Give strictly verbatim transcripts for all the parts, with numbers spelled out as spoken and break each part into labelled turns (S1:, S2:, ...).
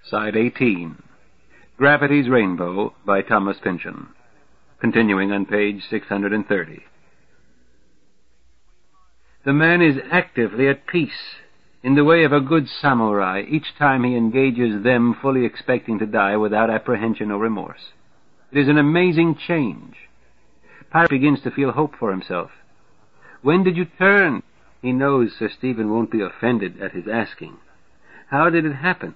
S1: Side eighteen. Gravity's Rainbow by Thomas Pynchon. Continuing on page six hundred thirty. The man is actively at peace, in the way of a good samurai, each time he engages them fully expecting to die without apprehension or remorse. It is an amazing change. Pirate begins to feel hope for himself. When did you turn? He knows Sir Stephen won't be offended at his asking. How did it happen?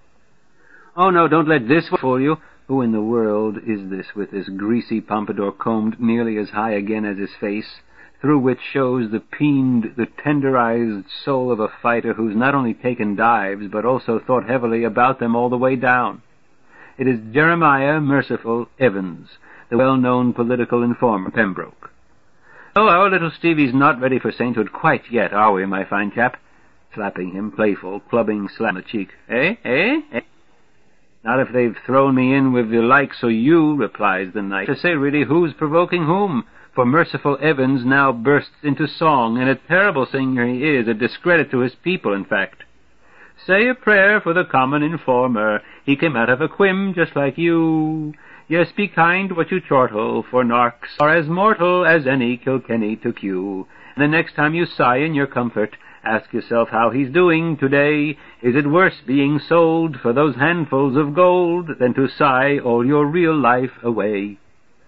S1: Oh, no, don't let this fool you. Who in the world is this with this greasy pompadour combed nearly as high again as his face, through which shows the peened, the tenderized soul of a fighter who's not only taken dives, but also thought heavily about them all the way down? It is Jeremiah Merciful Evans, the well-known political informer, Pembroke. Oh, our little Stevie's not ready for sainthood quite yet, are we, my fine chap? Slapping him, playful, clubbing slap on the cheek. Eh, eh, eh? Not if they've thrown me in with the likes o' you, replies the knight. To say really, who's provoking whom? For Merciful Evans now bursts into song, and a terrible singer he is, a discredit to his people, in fact. Say a prayer for the common informer. He came out of a quim just like you. Yes, be kind what you chortle, for narks are as mortal as any Kilkenny to Kew. And the next time you sigh in your comfort, ask yourself how he's doing today. Is it worse being sold for those handfuls of gold than to sigh all your real life away?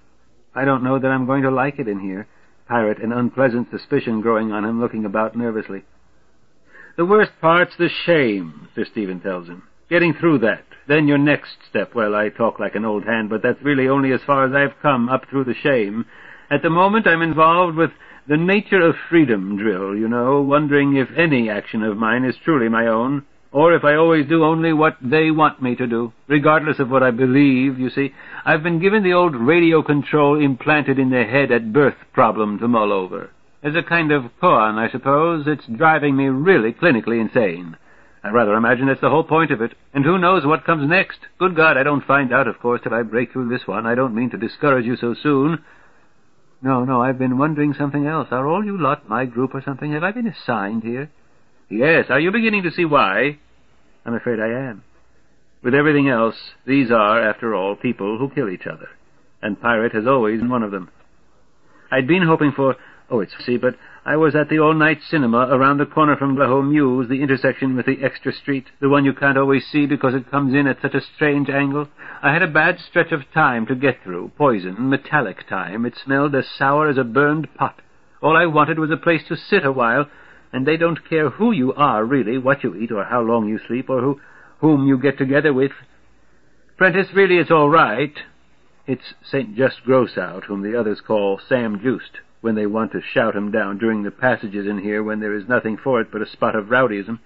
S1: I don't know that I'm going to like it in here. Pirate, an unpleasant suspicion growing on him, looking about nervously. The worst part's the shame, Sir Stephen tells him. Getting through that. Then your next step. Well, I talk like an old hand, but that's really only as far as I've come, up through the shame. At the moment I'm involved with the Nature of Freedom drill, you know, wondering if any action of mine is truly my own, or if I always do only what they want me to do, regardless of what I believe, you see. I've been given the old radio control implanted in the head at birth problem to mull over. As a kind of koan, I suppose. It's driving me really clinically insane. I rather imagine that's the whole point of it. And who knows what comes next? Good God, I don't find out, of course, till I break through this one. I don't mean to discourage you so soon. No, no, I've been wondering something else. Are all you lot my group or something? Have I been assigned here? Yes, are you beginning to see why? I'm afraid I am. With everything else, these are, after all, people who kill each other. And Pirate has always been one of them. I'd been hoping for... Oh, it's see, but I was at the all-night cinema around the corner from Blaho Mews, the intersection with the extra street, the one you can't always see because it comes in at such a strange angle. I had a bad stretch of time to get through, poison, metallic time. It smelled as sour as a burned pot. All I wanted was a place to sit a while, and they don't care who you are, really, what you eat, or how long you sleep, or who, whom you get together with. Prentice, really, it's all right. It's Saint Just Grossout, whom the others call Sam Juiced, when they want to shout him down during the passages in here when there is nothing for it but a spot of rowdyism.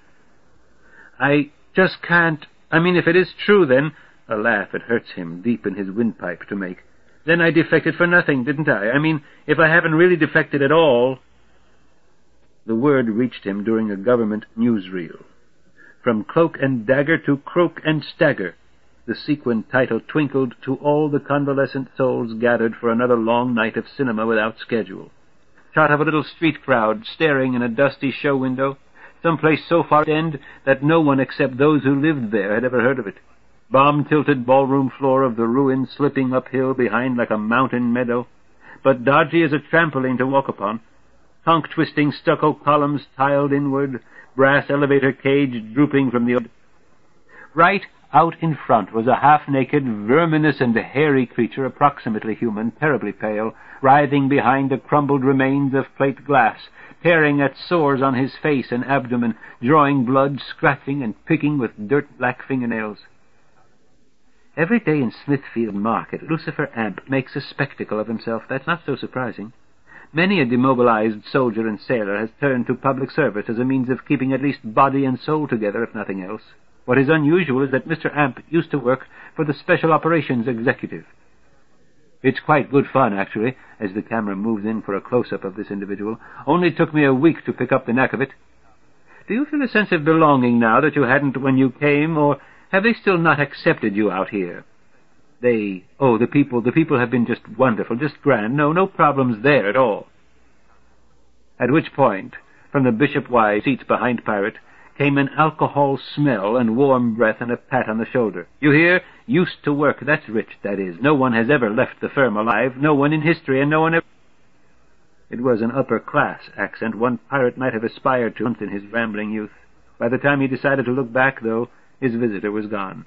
S1: I just can't... I mean, if it is true, then... A laugh, it hurts him deep in his windpipe to make. Then I defected for nothing, didn't I? I mean, if I haven't really defected at all... The word reached him during a government newsreel. From cloak and dagger to croak and stagger, the sequin title twinkled to all the convalescent souls gathered for another long night of cinema without schedule. Shot of a little street crowd staring in a dusty show window, some place so far end that no one except those who lived there had ever heard of it. Bomb-tilted ballroom floor of the ruin slipping uphill behind like a mountain meadow, but dodgy as a trampoline to walk upon. Honk-twisting stucco columns tiled inward, brass elevator cage drooping from the... Right out in front was a half-naked, verminous and hairy creature, approximately human, terribly pale, writhing behind the crumbled remains of plate glass, tearing at sores on his face and abdomen, drawing blood, scratching and picking with dirt-black fingernails. Every day in Smithfield Market, Lucifer Amp makes a spectacle of himself. That's not so surprising. Many a demobilized soldier and sailor has turned to public service as a means of keeping at least body and soul together, if nothing else. What is unusual is that Mister Amp used to work for the Special Operations Executive. It's quite good fun, actually, as the camera moves in for a close-up of this individual. Only took me a week to pick up the knack of it. Do you feel a sense of belonging now that you hadn't when you came, or have they still not accepted you out here? They... Oh, the people, the people have been just wonderful, just grand. No, no problems there at all. At which point, from the bishop-wise seats behind Pirate, came an alcohol smell and warm breath and a pat on the shoulder. "You hear? Used to work. That's rich, that is. No one has ever left the firm alive. No one in history, and no one ever—" It was an upper-class accent, one pirate might have aspired to once in his rambling youth. By the time he decided to look back, though, his visitor was gone.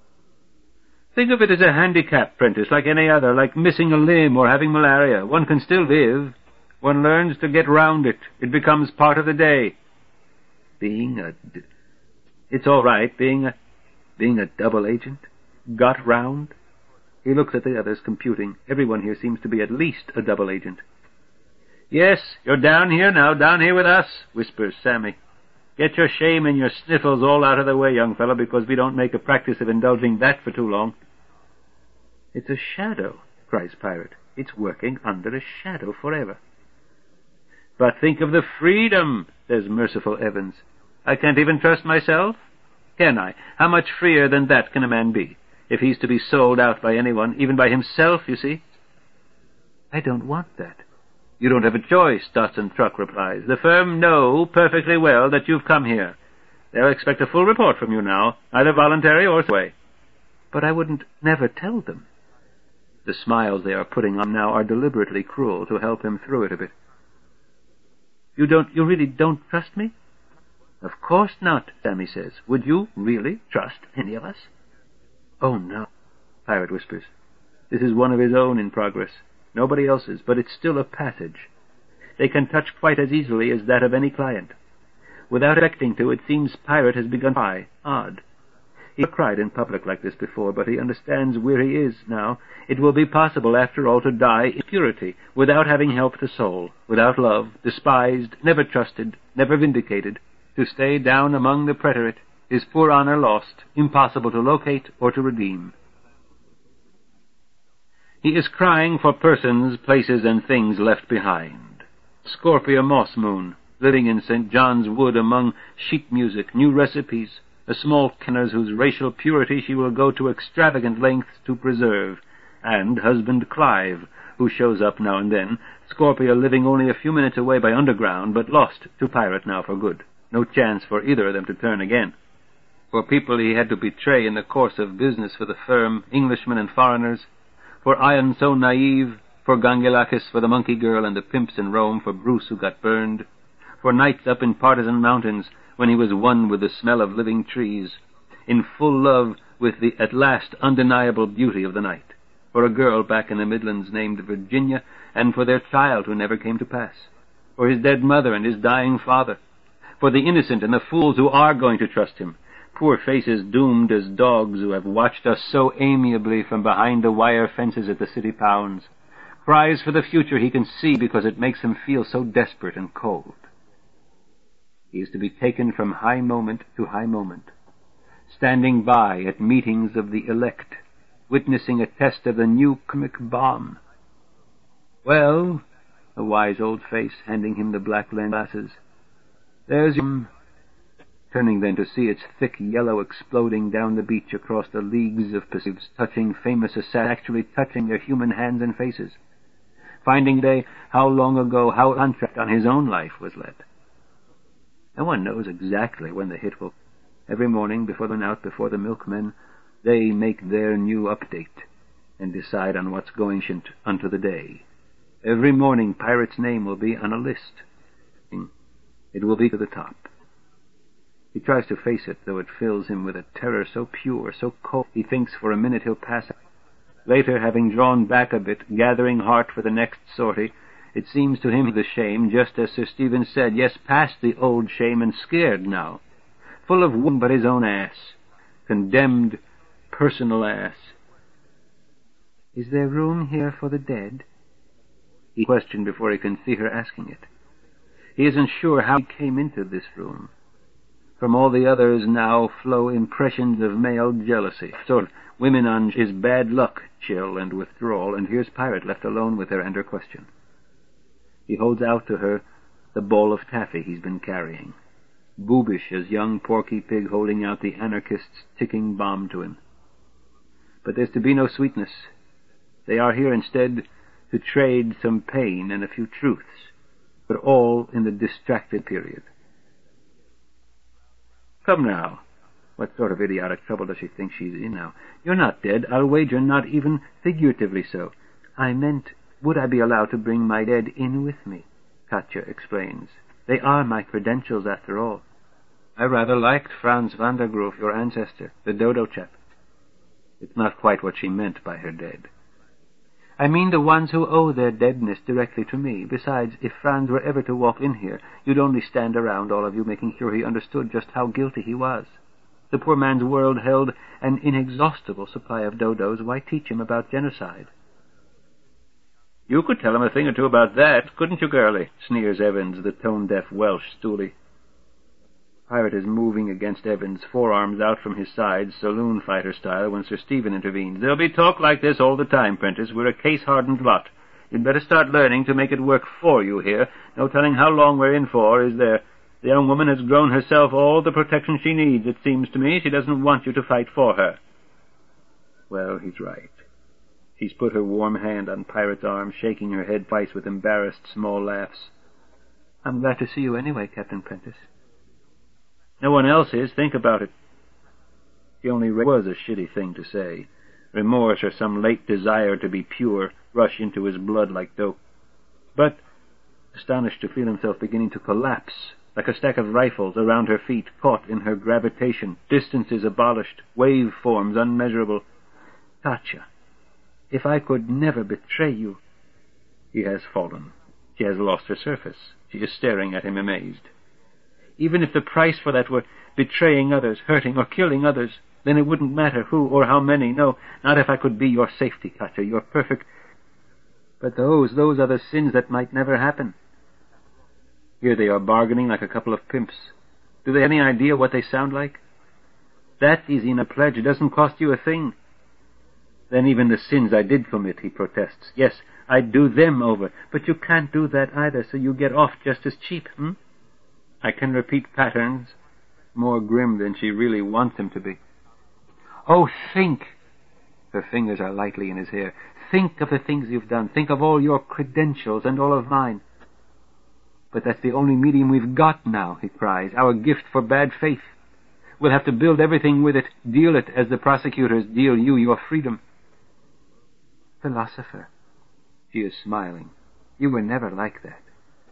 S1: "Think of it as a handicap, Prentice, like any other, like missing a limb or having malaria. One can still live. One learns to get round it. It becomes part of the day." Being a... D- it's all right, being a... being a double agent? Got round? He looks at the others, computing. Everyone here seems to be at least a double agent. "Yes, you're down here now, down here with us," whispers Sammy. "Get your shame and your sniffles all out of the way, young fellow, because we don't make a practice of indulging that for too long." "It's a shadow," cries Pirate. "It's working under a shadow forever." "But think of the freedom," says merciful Evans. "I can't even trust myself. Can I? How much freer than that can a man be, if he's to be sold out by anyone, even by himself, you see?" "I don't want that." "You don't have a choice," Dawson Truck replies. "The firm know perfectly well that you've come here. They'll expect a full report from you now, either voluntary or way." "But I wouldn't never tell them." The smiles they are putting on now are deliberately cruel to help him through it a bit. You don't, you really don't trust me?" "Of course not," Sammy says. "Would you really trust any of us?" "Oh, no," Pirate whispers. This is one of his own in progress. Nobody else's, but it's still a passage. They can touch quite as easily as that of any client. Without expecting to, it seems Pirate has begun to cry. Odd. He never cried in public like this before, but he understands where he is now. It will be possible, after all, to die in purity, without having helped a soul, without love, despised, never trusted, never vindicated. To stay down among the preterite, his poor honor lost, impossible to locate or to redeem. He is crying for persons, places, and things left behind. Scorpia Moss Moon, living in Saint John's Wood among sheet music, new recipes, a small kenners whose racial purity she will go to extravagant lengths to preserve, and husband Clive, who shows up now and then, Scorpia living only a few minutes away by underground, but lost to Pirate now for good. No chance for either of them to turn again. For people he had to betray in the course of business for the firm, Englishmen and foreigners, for Ion so naive, for Gangilakis, for the monkey girl and the pimps in Rome, for Bruce who got burned, for nights up in partisan mountains when he was one with the smell of living trees, in full love with the at last undeniable beauty of the night, for a girl back in the Midlands named Virginia, and for their child who never came to pass, for his dead mother and his dying father, for the innocent and the fools who are going to trust him, poor faces doomed as dogs who have watched us so amiably from behind the wire fences at the city pounds, cries for the future he can see because it makes him feel so desperate and cold. He is to be taken from high moment to high moment, standing by at meetings of the elect, witnessing a test of the new atomic bomb. "Well," a wise old face handing him the black lens glasses, "there's him," turning then to see its thick yellow exploding down the beach across the leagues of Pacifics, touching famous assassins, actually touching their human hands and faces, finding they how long ago, how contract on his own life was let. No one knows exactly when the hit will. Every morning, before they're out, before the milkmen, they make their new update and decide on what's going unto the day. Every morning, Pirate's name will be on a list. It will be to the top. He tries to face it, though it fills him with a terror so pure, so cold, he thinks for a minute he'll pass out. Later, having drawn back a bit, gathering heart for the next sortie, it seems to him the shame, just as Sir Stephen said, yes, past the old shame and scared now, full of wound but his own ass, condemned personal ass. "Is there room here for the dead?" he questioned before he can see her asking it. He isn't sure how he came into this room. From all the others now flow impressions of male jealousy, sort of women on his bad luck, chill and withdrawal, and here's Pirate left alone with her and her question. He holds out to her the ball of taffy he's been carrying, boobish as young Porky Pig holding out the anarchist's ticking bomb to him. But there's to be no sweetness. They are here instead to trade some pain and a few truths, but all in the distracted period. Come now. What sort of idiotic trouble does she think she's in now? You're not dead, I'll wager, not even figuratively so. I meant, would I be allowed to bring my dead in with me? Katya explains. They are my credentials, after all. I rather liked Franz van der Groof, your ancestor, the dodo chap. It's not quite what she meant by her dead. I mean the ones who owe their deadness directly to me. Besides, if Franz were ever to walk in here, you'd only stand around, all of you, making sure he understood just how guilty he was. The poor man's world held an inexhaustible supply of dodos. Why teach him about genocide? You could tell him a thing or two about that, couldn't you, girlie? Sneers Evans, the tone-deaf Welsh stoolie. Pirate is moving against Evans, forearms out from his sides, saloon fighter style, when Sir Stephen intervenes. There'll be talk like this all the time, Prentice. We're a case-hardened lot. You'd better start learning to make it work for you here. No telling how long we're in for, is there? The young woman has grown herself all the protection she needs, it seems to me. She doesn't want you to fight for her. Well, he's right. She's put her warm hand on Pirate's arm, shaking her head twice with embarrassed small laughs. I'm glad to see you anyway, Captain Prentice. No one else is. Think about it. He only was a shitty thing to say. Remorse or some late desire to be pure rush into his blood like dope. But, astonished to feel himself beginning to collapse, like a stack of rifles around her feet, caught in her gravitation, distances abolished, wave forms unmeasurable. Katya, if I could never betray you... He has fallen. She has lost her surface. She is staring at him amazed. Even if the price for that were betraying others, hurting or killing others, then it wouldn't matter who or how many. No, not if I could be your safety, Katya, your perfect... But those, those are the sins that might never happen. Here they are bargaining like a couple of pimps. Do they have any idea what they sound like? That is in a pledge. It doesn't cost you a thing. Then even the sins I did commit, he protests. Yes, I'd do them over, but you can't do that either, so you get off just as cheap, hmm? I can repeat patterns, more grim than she really wants him to be. Oh, think! Her fingers are lightly in his hair. Think of the things you've done. Think of all your credentials and all of mine. But that's the only medium we've got now, he cries, our gift for bad faith. We'll have to build everything with it, deal it as the prosecutors deal you your freedom. Philosopher. She is smiling. You were never like that.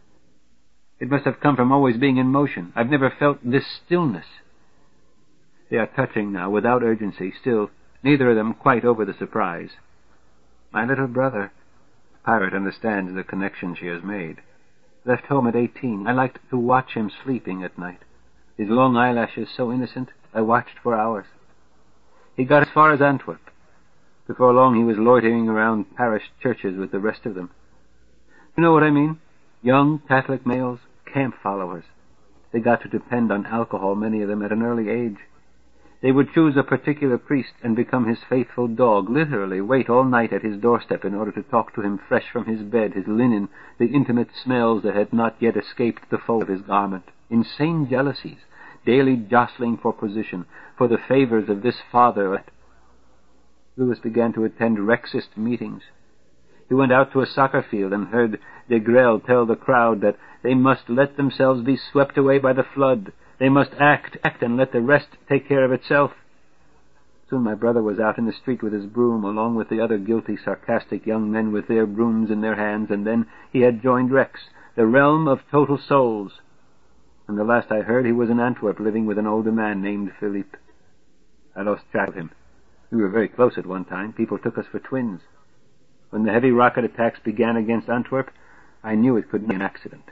S1: It must have come from always being in motion. I've never felt this stillness. They are touching now, without urgency, still, neither of them quite over the surprise. My little brother. Pirate understands the connection she has made. Left home at eighteen. I liked to watch him sleeping at night. His long eyelashes so innocent, I watched for hours. He got as far as Antwerp. Before long he was loitering around parish churches with the rest of them. You know what I mean? Young Catholic males, camp followers. They got to depend on alcohol, many of them, at an early age. They would choose a particular priest and become his faithful dog, literally wait all night at his doorstep in order to talk to him fresh from his bed, his linen, the intimate smells that had not yet escaped the fold of his garment. Insane jealousies, daily jostling for position, for the favors of this father. Louis began to attend Rexist meetings. He went out to a soccer field and heard de Grelle tell the crowd that they must let themselves be swept away by the flood. They must act, act, and let the rest take care of itself. Soon my brother was out in the street with his broom, along with the other guilty, sarcastic young men with their brooms in their hands, and then he had joined Rex, the realm of total souls. And the last I heard, he was in Antwerp, living with an older man named Philippe. I lost track of him. We were very close at one time. People took us for twins. When the heavy rocket attacks began against Antwerp, I knew it couldn't be an accident.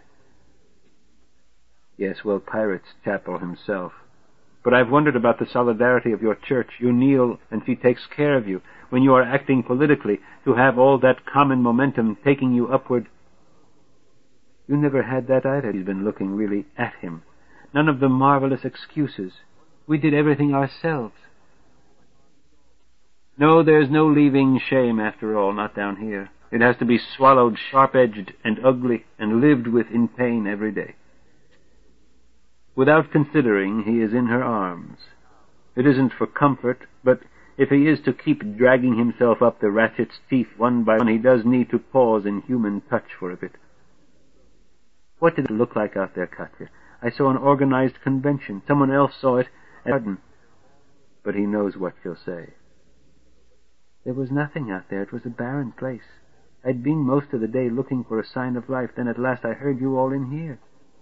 S1: Yes, well, Pirate's chapel himself. But I've wondered about the solidarity of your church. You kneel, and she takes care of you. When you are acting politically, to have all that common momentum taking you upward. You never had that either. He's been looking really at him. None of the marvelous excuses. We did everything ourselves. No, there's no leaving shame after all, not down here. It has to be swallowed sharp-edged and ugly and lived with in pain every day. Without considering, he is in her arms. It isn't for comfort, but if he is to keep dragging himself up the ratchet's teeth one by one, he does need to pause in human touch for a bit. What did it look like out there, Katya? I saw an organized convention. Someone else saw it at the garden. But he knows what she'll say. There was nothing out there. It was a barren place. I'd been most of the day looking for a sign of life. Then at last I heard you all in here.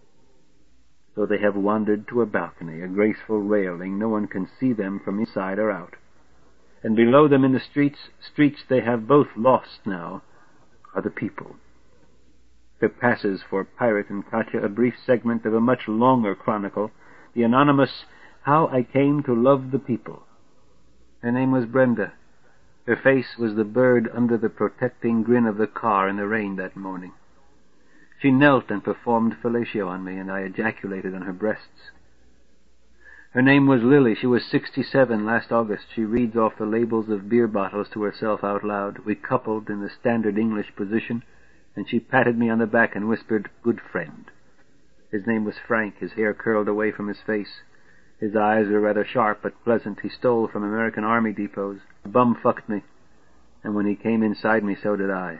S1: So they have wandered to a balcony, a graceful railing. No one can see them from inside or out. And below them in the streets, streets they have both lost now, are the people. There passes for Pirate and Katya a brief segment of a much longer chronicle, the anonymous How I Came to Love the People. Her name was Brenda. Her face was the bird under the protecting grin of the car in the rain that morning. She knelt and performed fellatio on me, and I ejaculated on her breasts. Her name was Lily. She was sixty-seven last August. She reads off the labels of beer bottles to herself out loud. We coupled in the standard English position, and she patted me on the back and whispered, "Good friend." His name was Frank. His hair curled away from his face. His eyes were rather sharp but pleasant. He stole from American Army depots. Bum-fucked me, and when he came inside me, so did I.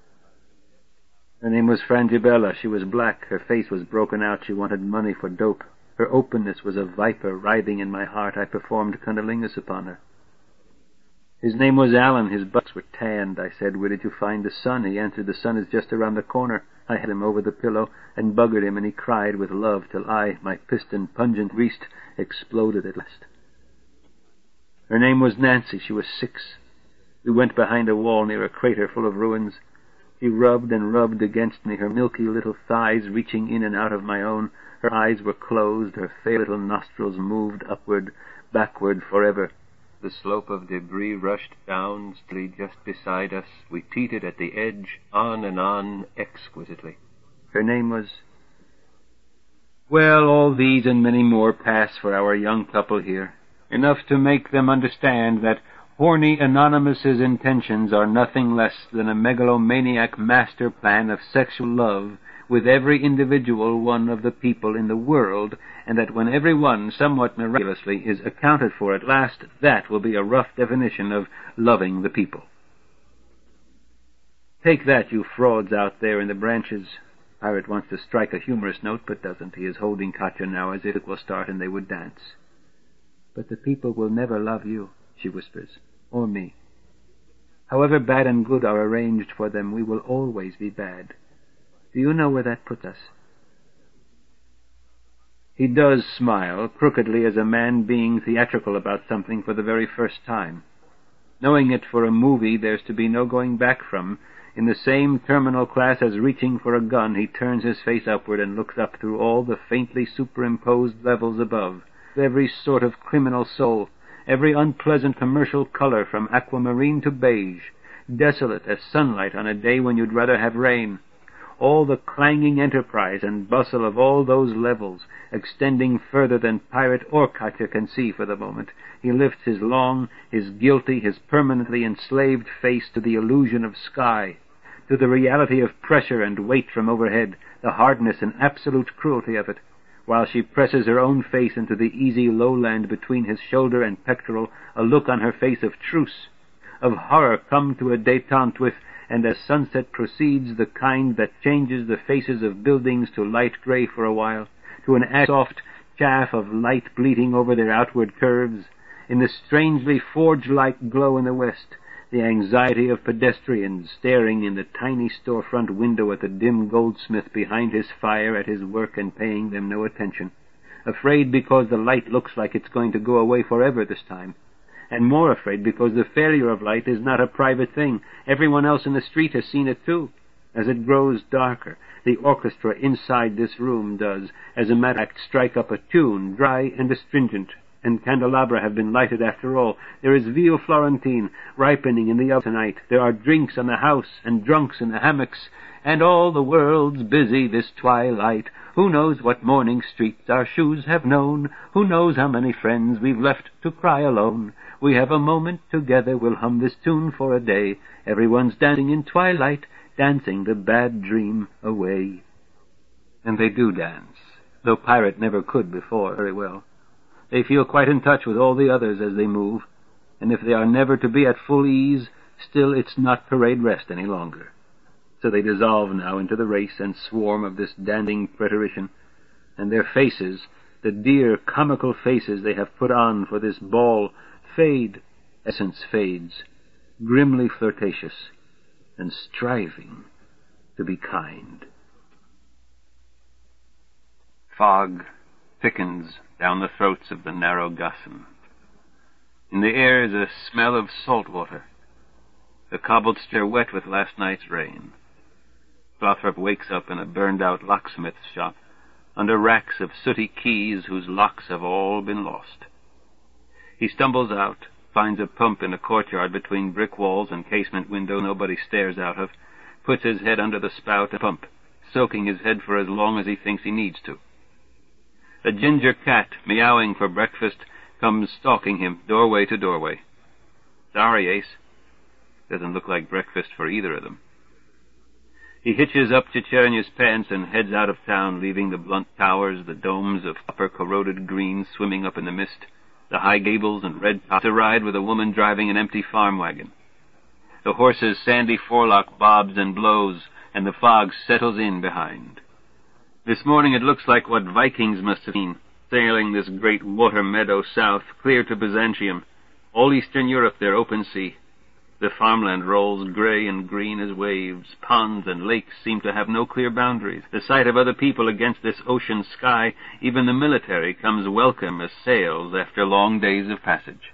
S1: Her name was Frangibella. She was black. Her face was broken out. She wanted money for dope. Her openness was a viper writhing in my heart. I performed cunnilingus upon her. His name was Alan. His butts were tanned. I said, "Where did you find the sun?" He answered, "The sun is just around the corner." I had him over the pillow and buggered him, and he cried with love till I, my piston pungent greased, exploded at last. Her name was Nancy. She was six. We went behind a wall near a crater full of ruins. She rubbed and rubbed against me, her milky little thighs reaching in and out of my own. Her eyes were closed, her fair little nostrils moved upward, backward forever. The slope of debris rushed down steadily just beside us. We teetered at the edge, on and on, exquisitely. Her name was... Well, all these and many more pass for our young couple here. Enough to make them understand that Horny Anonymous's intentions are nothing less than a megalomaniac master plan of sexual love with every individual one of the people in the world, and that when every one, somewhat miraculously, is accounted for at last, that will be a rough definition of loving the people. Take that, you frauds out there in the branches. Pirate wants to strike a humorous note, but doesn't. He is holding Katya now as if it will start and they would dance. "But the people will never love you," she whispers, "or me. However bad and good are arranged for them, we will always be bad. Do you know where that puts us?" He does smile, crookedly as a man being theatrical about something for the very first time. Knowing it for a movie there's to be no going back from, in the same terminal class as reaching for a gun, he turns his face upward and looks up through all the faintly superimposed levels above, every sort of criminal soul, every unpleasant commercial color from aquamarine to beige, desolate as sunlight on a day when you'd rather have rain. All the clanging enterprise and bustle of all those levels, extending further than Pirate or Katya can see for the moment. He lifts his long, his guilty, his permanently enslaved face to the illusion of sky, to the reality of pressure and weight from overhead, the hardness and absolute cruelty of it, while she presses her own face into the easy lowland between his shoulder and pectoral, a look on her face of truce, of horror come to a détente with, and as sunset proceeds, the kind that changes the faces of buildings to light grey for a while, to an soft chaff of light bleating over their outward curves, in the strangely forge-like glow in the west, the anxiety of pedestrians staring in the tiny storefront window at the dim goldsmith behind his fire at his work and paying them no attention, afraid because the light looks like it's going to go away forever this time, and more afraid because the failure of light is not a private thing. Everyone else in the street has seen it too. As it grows darker, the orchestra inside this room does, as a matter of fact, strike up a tune, dry and astringent, and candelabra have been lighted after all. There is veal Florentine ripening in the oven tonight. There are drinks on the house and drunks in the hammocks, and all the world's busy this twilight. Who knows what morning streets our shoes have known? Who knows how many friends we've left to cry alone? We have a moment together, we'll hum this tune for a day. Everyone's dancing in twilight, dancing the bad dream away. And they do dance, though Pirate never could before very well. They feel quite in touch with all the others as they move, and if they are never to be at full ease, still it's not parade rest any longer. So they dissolve now into the race and swarm of this dancing preterition, and their faces, the dear comical faces they have put on for this ball, fade, essence fades, grimly flirtatious, and striving to be kind. Fog thickens down the throats of the narrow gossan. In the air is a smell of salt water. The cobbled stair wet with last night's rain. Lothrop wakes up in a burned-out locksmith's shop, under racks of sooty keys whose locks have all been lost. He stumbles out, finds a pump in a courtyard between brick walls and casement window nobody stares out of, puts his head under the spout and pump, soaking his head for as long as he thinks he needs to. A ginger cat, meowing for breakfast, comes stalking him, doorway to doorway. Sorry, Ace. Doesn't look like breakfast for either of them. He hitches up Chechernya's pants and heads out of town, leaving the blunt towers, the domes of copper corroded green swimming up in the mist, the high gables and red tops, to ride with a woman driving an empty farm wagon. The horse's sandy forelock bobs and blows, and the fog settles in behind. This morning it looks like what Vikings must have seen, sailing this great water meadow south, clear to Byzantium, all Eastern Europe their open sea. The farmland rolls gray and green as waves. Ponds and lakes seem to have no clear boundaries. The sight of other people against this ocean sky, even the military, comes welcome as sails after long days of passage.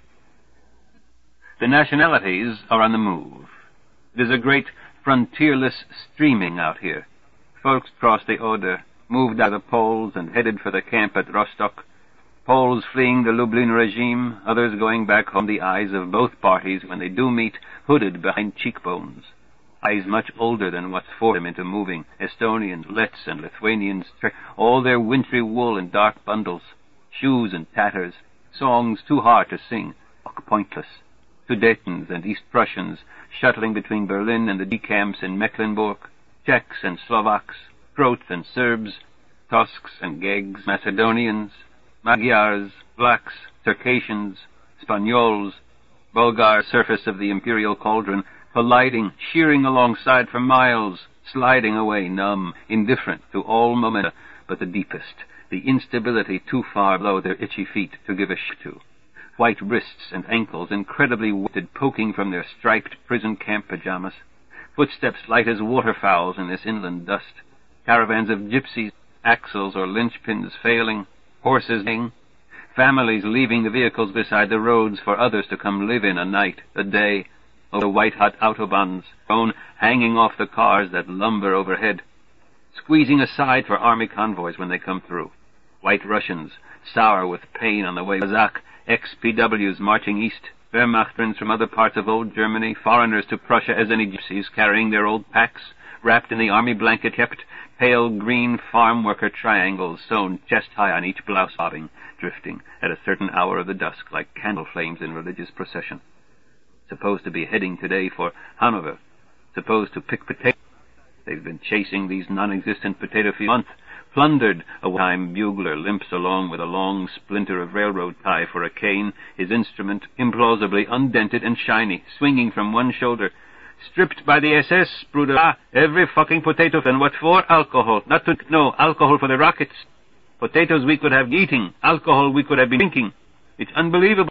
S1: The nationalities are on the move. It is a great frontierless streaming out here. Folks cross the Oder, moved out of Poles and headed for the camp at Rostock. Poles fleeing the Lublin regime, others going back home, the eyes of both parties, when they do meet, hooded behind cheekbones. Eyes much older than what's forced them into moving. Estonians, Letts, and Lithuanians, all their wintry wool in dark bundles, shoes and tatters, songs too hard to sing, pointless. Sudetens and East Prussians, shuttling between Berlin and the decamps in Mecklenburg, Czechs and Slovaks, Croats and Serbs, Tusks and Gegs, Macedonians, Magyars, Blacks, Circassians, Spanyols, Bulgar surface of the imperial cauldron, colliding, shearing alongside for miles, sliding away numb, indifferent to all momenta but the deepest, the instability too far below their itchy feet to give a sh to. White wrists and ankles incredibly wetted, poking from their striped prison camp pajamas. Footsteps light as waterfowls in this inland dust. Caravans of gypsies, axles or linchpins failing, horses neighing, families leaving the vehicles beside the roads for others to come live in a night, a day, over white-hot autobahns, bone hanging off the cars that lumber overhead, squeezing aside for army convoys when they come through. White Russians, sour with pain on the way, Kazakh ex-P Ws marching east, Wehrmachtmen from other parts of old Germany, foreigners to Prussia as any gypsies carrying their old packs, wrapped in the army blanket, kept pale green farm worker triangles sewn chest-high on each blouse, bobbing, drifting at a certain hour of the dusk like candle flames in religious procession. Supposed to be heading today for Hanover, supposed to pick potatoes. They've been chasing these non-existent potato fields for a month. Plundered. A one-time bugler limps along with a long splinter of railroad tie for a cane, his instrument implausibly undented and shiny, swinging from one shoulder. Stripped by the S S, Bruder. Ah, every fucking potato. And what for? Alcohol. Not to... No, alcohol for the rockets. Potatoes we could have eating. Alcohol we could have been drinking. It's unbelievable.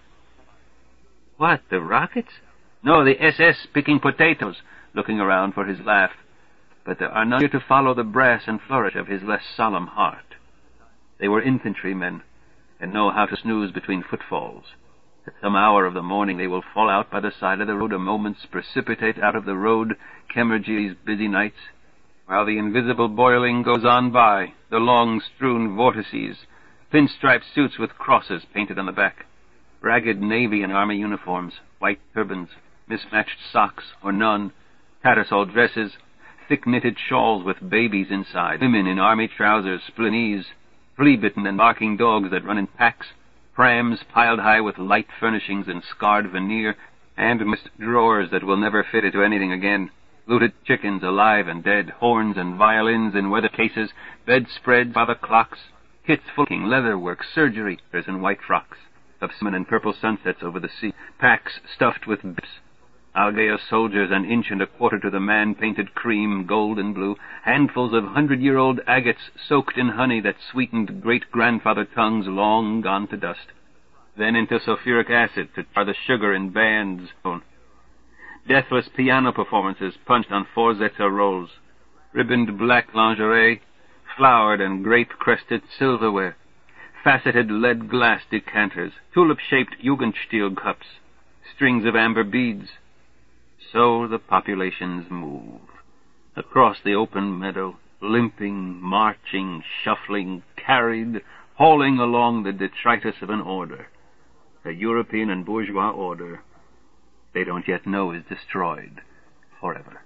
S1: What, the rockets? No, the S S picking potatoes, looking around for his laugh. But there are none here to follow the brass and flourish of his less solemn heart. They were infantrymen, and know how to snooze between footfalls. At some hour of the morning they will fall out by the side of the road, a moment's precipitate out of the road, Kemergy's busy nights, while the invisible boiling goes on by, the long strewn vortices, pinstripe suits with crosses painted on the back, ragged navy and army uniforms, white turbans, mismatched socks or none, parasol dresses, thick-knitted shawls with babies inside, women in army trousers, split-knees, flea-bitten and barking dogs that run in packs, prams piled high with light furnishings and scarred veneer, and missed drawers that will never fit into anything again, looted chickens alive and dead, horns and violins in weather cases, bedspreads by the clocks, kits full of leatherwork, surgery, and white frocks, of cinnamon and purple sunsets over the sea, packs stuffed with bips, Algaea soldiers, an inch and a quarter to the man, painted cream, gold and blue, handfuls of hundred-year-old agates soaked in honey that sweetened great-grandfather tongues long gone to dust. Then into sulfuric acid to tar the sugar in bands. Deathless piano performances punched on forzetta rolls, ribboned black lingerie, flowered and grape-crested silverware, faceted lead glass decanters, tulip-shaped Jugendstil cups, strings of amber beads. So the populations move, across the open meadow, limping, marching, shuffling, carried, hauling along the detritus of an order. The European and bourgeois order they don't yet know is destroyed forever.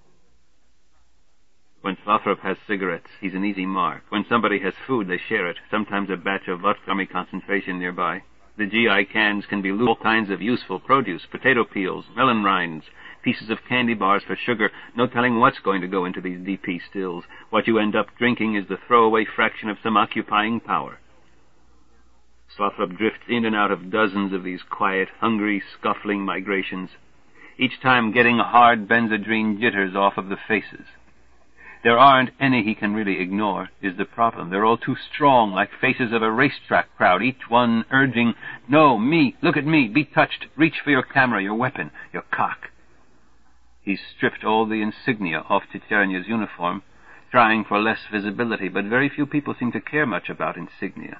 S1: When Slothrop has cigarettes, he's an easy mark. When somebody has food, they share it, sometimes a batch of Vodka concentration nearby. The G I cans can be all kinds of useful produce, potato peels, melon rinds, pieces of candy bars for sugar, no telling what's going to go into these D P stills. What you end up drinking is the throwaway fraction of some occupying power. Slothrop drifts in and out of dozens of these quiet, hungry, scuffling migrations, each time getting hard benzodrine jitters off of the faces. There aren't any he can really ignore, is the problem. They're all too strong, like faces of a racetrack crowd, each one urging, "No, me, look at me, be touched, reach for your camera, your weapon, your cock." He's stripped all the insignia off Titernya's uniform, trying for less visibility, but very few people seem to care much about insignia.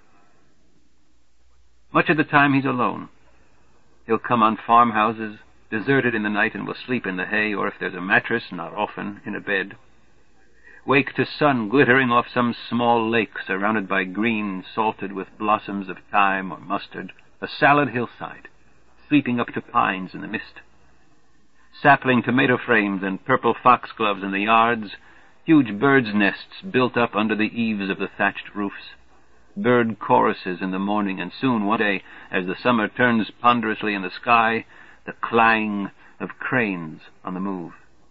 S1: Much of the time he's alone. He'll come on farmhouses, deserted in the night, and will sleep in the hay, or if there's a mattress, not often, in a bed. Wake to sun glittering off some small lake surrounded by green, salted with blossoms of thyme or mustard, a salad hillside, sleeping up to pines in the mist. Sapling tomato frames and purple foxgloves in the yards, huge birds' nests built up under the eaves of the thatched roofs, bird choruses in the morning, and soon, one day, as the summer turns ponderously in the sky, the clang of cranes on the move.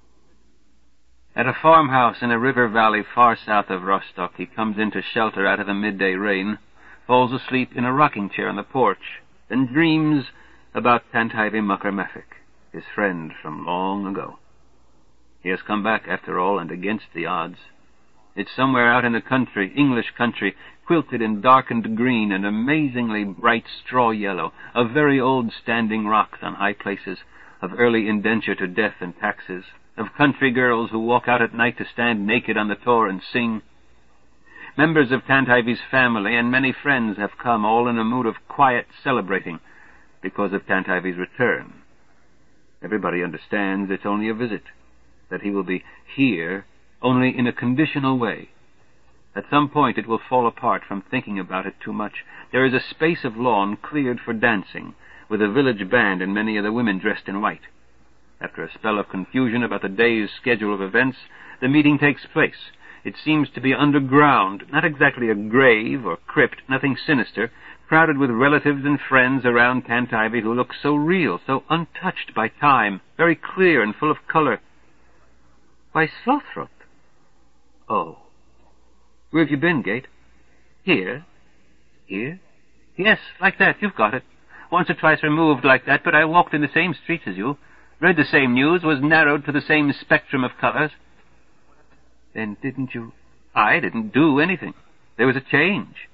S1: At a farmhouse in a river valley far south of Rostock, he comes into shelter out of the midday rain, falls asleep in a rocking chair on the porch, then dreams about Tantivy Muckermafik, his friend from long ago. He has come back, after all, and against the odds. It's somewhere out in the country, English country, quilted in darkened green and amazingly bright straw yellow, of very old standing rocks on high places, of early indenture to death and taxes, of country girls who walk out at night to stand naked on the tor and sing. Members of Tantivy's family and many friends have come, all in a mood of quiet celebrating because of Tantivy's return. Everybody understands it's only a visit, that he will be here only in a conditional way. At some point it will fall apart from thinking about it too much. There is a space of lawn cleared for dancing, with a village band and many of the women dressed in white. After a spell of confusion about the day's schedule of events, the meeting takes place. It seems to be underground, not exactly a grave or crypt, nothing sinister, crowded with relatives and friends around Tantivy who look so real, so untouched by time, very clear and full of color. Why, Slothrop. Oh. Where have you been, Gate? Here. Here? Yes, like that, you've got it. Once or twice removed like that, but I walked in the same streets as you. Read the same news, was narrowed to the same spectrum of colors. Then didn't you... I didn't do anything. There was a change.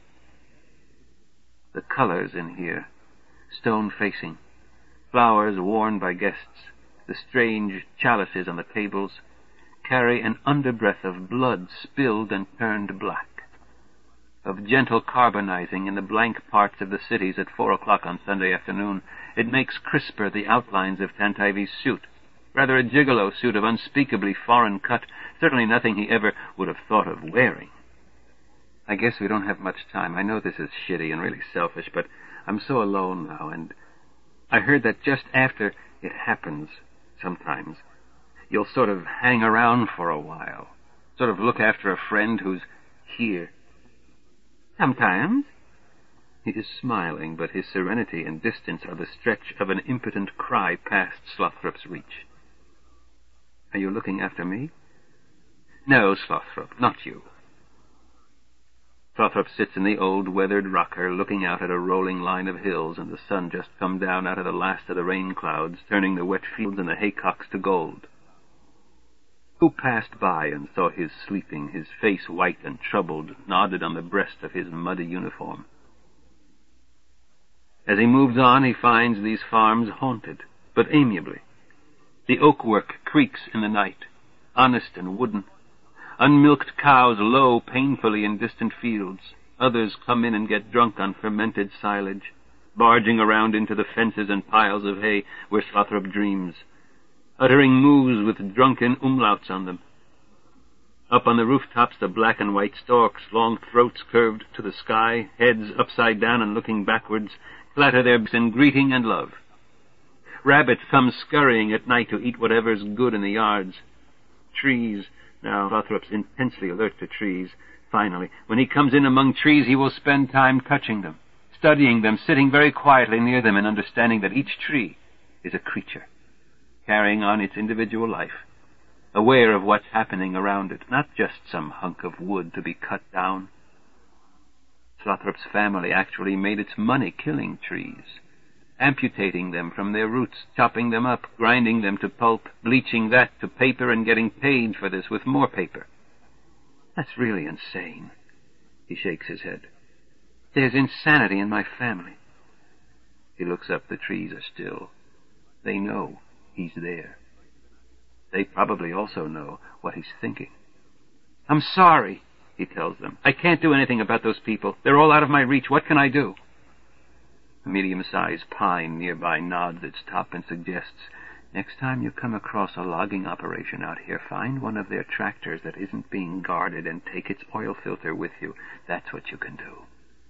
S1: The colors in here, stone-facing, flowers worn by guests, the strange chalices on the tables, carry an underbreath of blood spilled and turned black, of gentle carbonizing in the blank parts of the cities at four o'clock on Sunday afternoon. It makes crisper the outlines of Tantivy's suit, rather a gigolo suit of unspeakably foreign cut, certainly nothing he ever would have thought of wearing. I guess we don't have much time. I know this is shitty and really selfish, but I'm so alone now, and I heard that just after it happens, sometimes, you'll sort of hang around for a while, sort of look after a friend who's here. Sometimes. He is smiling, but his serenity and distance are the stretch of an impotent cry past Slothrop's reach. Are you looking after me? No, Slothrop, not you. Slothrop sits in the old weathered rocker, looking out at a rolling line of hills and the sun just come down out of the last of the rain clouds, turning the wet fields and the haycocks to gold. Who passed by and saw his sleeping, his face white and troubled, nodded on the breast of his muddy uniform. As he moves on, he finds these farms haunted, but amiably. The oakwork creaks in the night, honest and wooden. Unmilked cows low painfully in distant fields. Others come in and get drunk on fermented silage, barging around into the fences and piles of hay where Slothrop dreams, uttering moos with drunken umlauts on them. Up on the rooftops, the black and white storks, long throats curved to the sky, heads upside down and looking backwards, clatter their beaks in greeting and love. Rabbits come scurrying at night to eat whatever's good in the yards. Trees, now Slothrop's intensely alert to trees. Finally, when he comes in among trees, he will spend time touching them, studying them, sitting very quietly near them and understanding that each tree is a creature, carrying on its individual life, aware of what's happening around it, not just some hunk of wood to be cut down. Slothrop's family actually made its money killing trees, amputating them from their roots, chopping them up, grinding them to pulp, bleaching that to paper, and getting paid for this with more paper. That's really insane. He shakes his head. There's insanity in my family. He looks up. The trees are still. They know he's there. They probably also know what he's thinking. I'm sorry, he tells them. I can't do anything about those people. They're all out of my reach. What can I do? A medium-sized pine nearby nods its top and suggests, next time you come across a logging operation out here, find one of their tractors that isn't being guarded and take its oil filter with you. That's what you can do.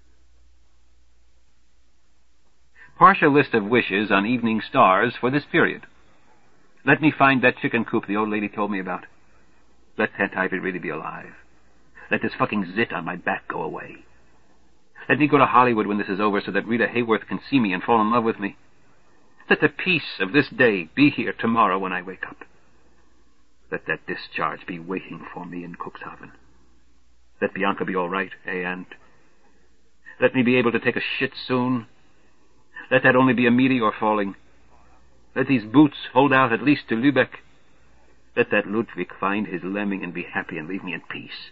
S1: Partial list of wishes on evening stars for this period. Let me find that chicken coop the old lady told me about. Let Aunt Ivy really be alive. Let this fucking zit on my back go away. Let me go to Hollywood when this is over so that Rita Hayworth can see me and fall in love with me. Let the peace of this day be here tomorrow when I wake up. Let that discharge be waiting for me in Cuxhaven. Let Bianca be all right, eh, Aunt? Let me be able to take a shit soon. Let that only be a meteor falling. Let these boots hold out at least to Lübeck. Let that Ludwig find his lemming and be happy and leave me in peace.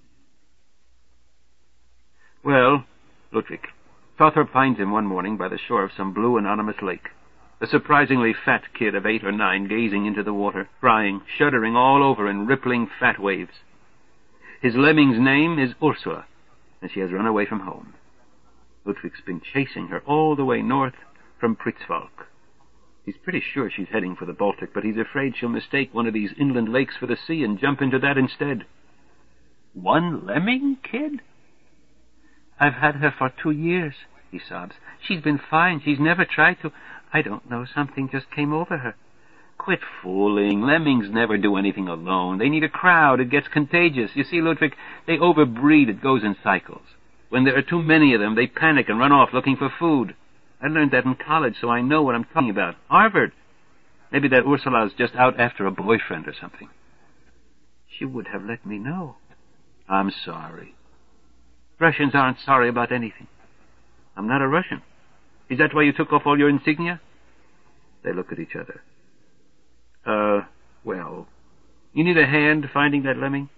S1: Well, Ludwig. Slothrop finds him one morning by the shore of some blue anonymous lake. A surprisingly fat kid of eight or nine gazing into the water, crying, shuddering all over in rippling fat waves. His lemming's name is Ursula, and she has run away from home. Ludwig's been chasing her all the way north from Pritzwalk. He's pretty sure she's heading for the Baltic, but he's afraid she'll mistake one of these inland lakes for the sea and jump into that instead. One lemming, kid? I've had her for two years, he sobs. She's been fine. She's never tried to... I don't know, something just came over her. Quit fooling. Lemmings never do anything alone. They need a crowd. It gets contagious. You see, Ludwig, they overbreed. It goes in cycles. When there are too many of them, they panic and run off looking for food. I learned that in college, so I know what I'm talking about. Harvard. Maybe that Ursula's just out after a boyfriend or something. She would have let me know. I'm sorry. Russians aren't sorry about anything. I'm not a Russian. Is that why you took off all your insignia? They look at each other. Uh, well, you need a hand finding that lemming?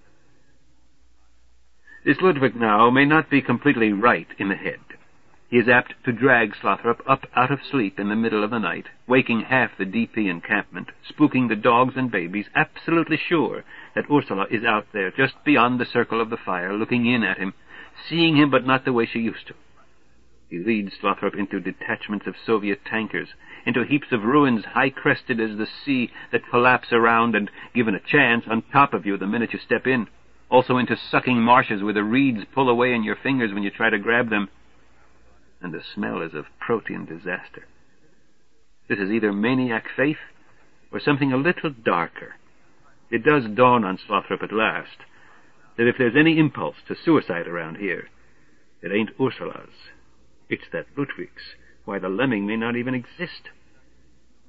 S1: This Ludwig now may not be completely right in the head. He is apt to drag Slothrop up out of sleep in the middle of the night, waking half the D P encampment, spooking the dogs and babies, absolutely sure that Ursula is out there just beyond the circle of the fire, looking in at him, seeing him but not the way she used to. He leads Slothrop into detachments of Soviet tankers, into heaps of ruins high-crested as the sea that collapse around and, given a chance, on top of you the minute you step in, also into sucking marshes where the reeds pull away in your fingers when you try to grab them, and the smell is of protein disaster. This is either maniac faith or something a little darker. It does dawn on Slothrop at last that if there's any impulse to suicide around here, it ain't Ursula's. It's that Ludwig's, why the lemming may not even exist.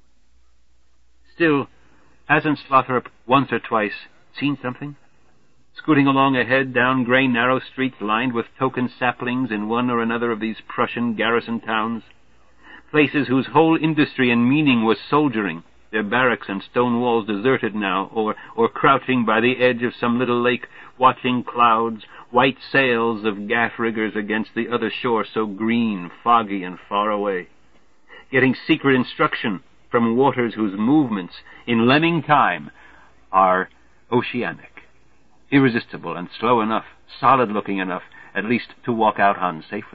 S1: Still, hasn't Slothrop once or twice seen something? scooting along ahead down grey narrow streets lined with token saplings in one or another of these Prussian garrison towns, places whose whole industry and meaning was soldiering, their barracks and stone walls deserted now, or, or crouching by the edge of some little lake, watching clouds, white sails of gaff riggers against the other shore so green, foggy, and far away, getting secret instruction from waters whose movements in lemming time are oceanic, irresistible and slow enough, solid-looking enough, at least to walk out on safely.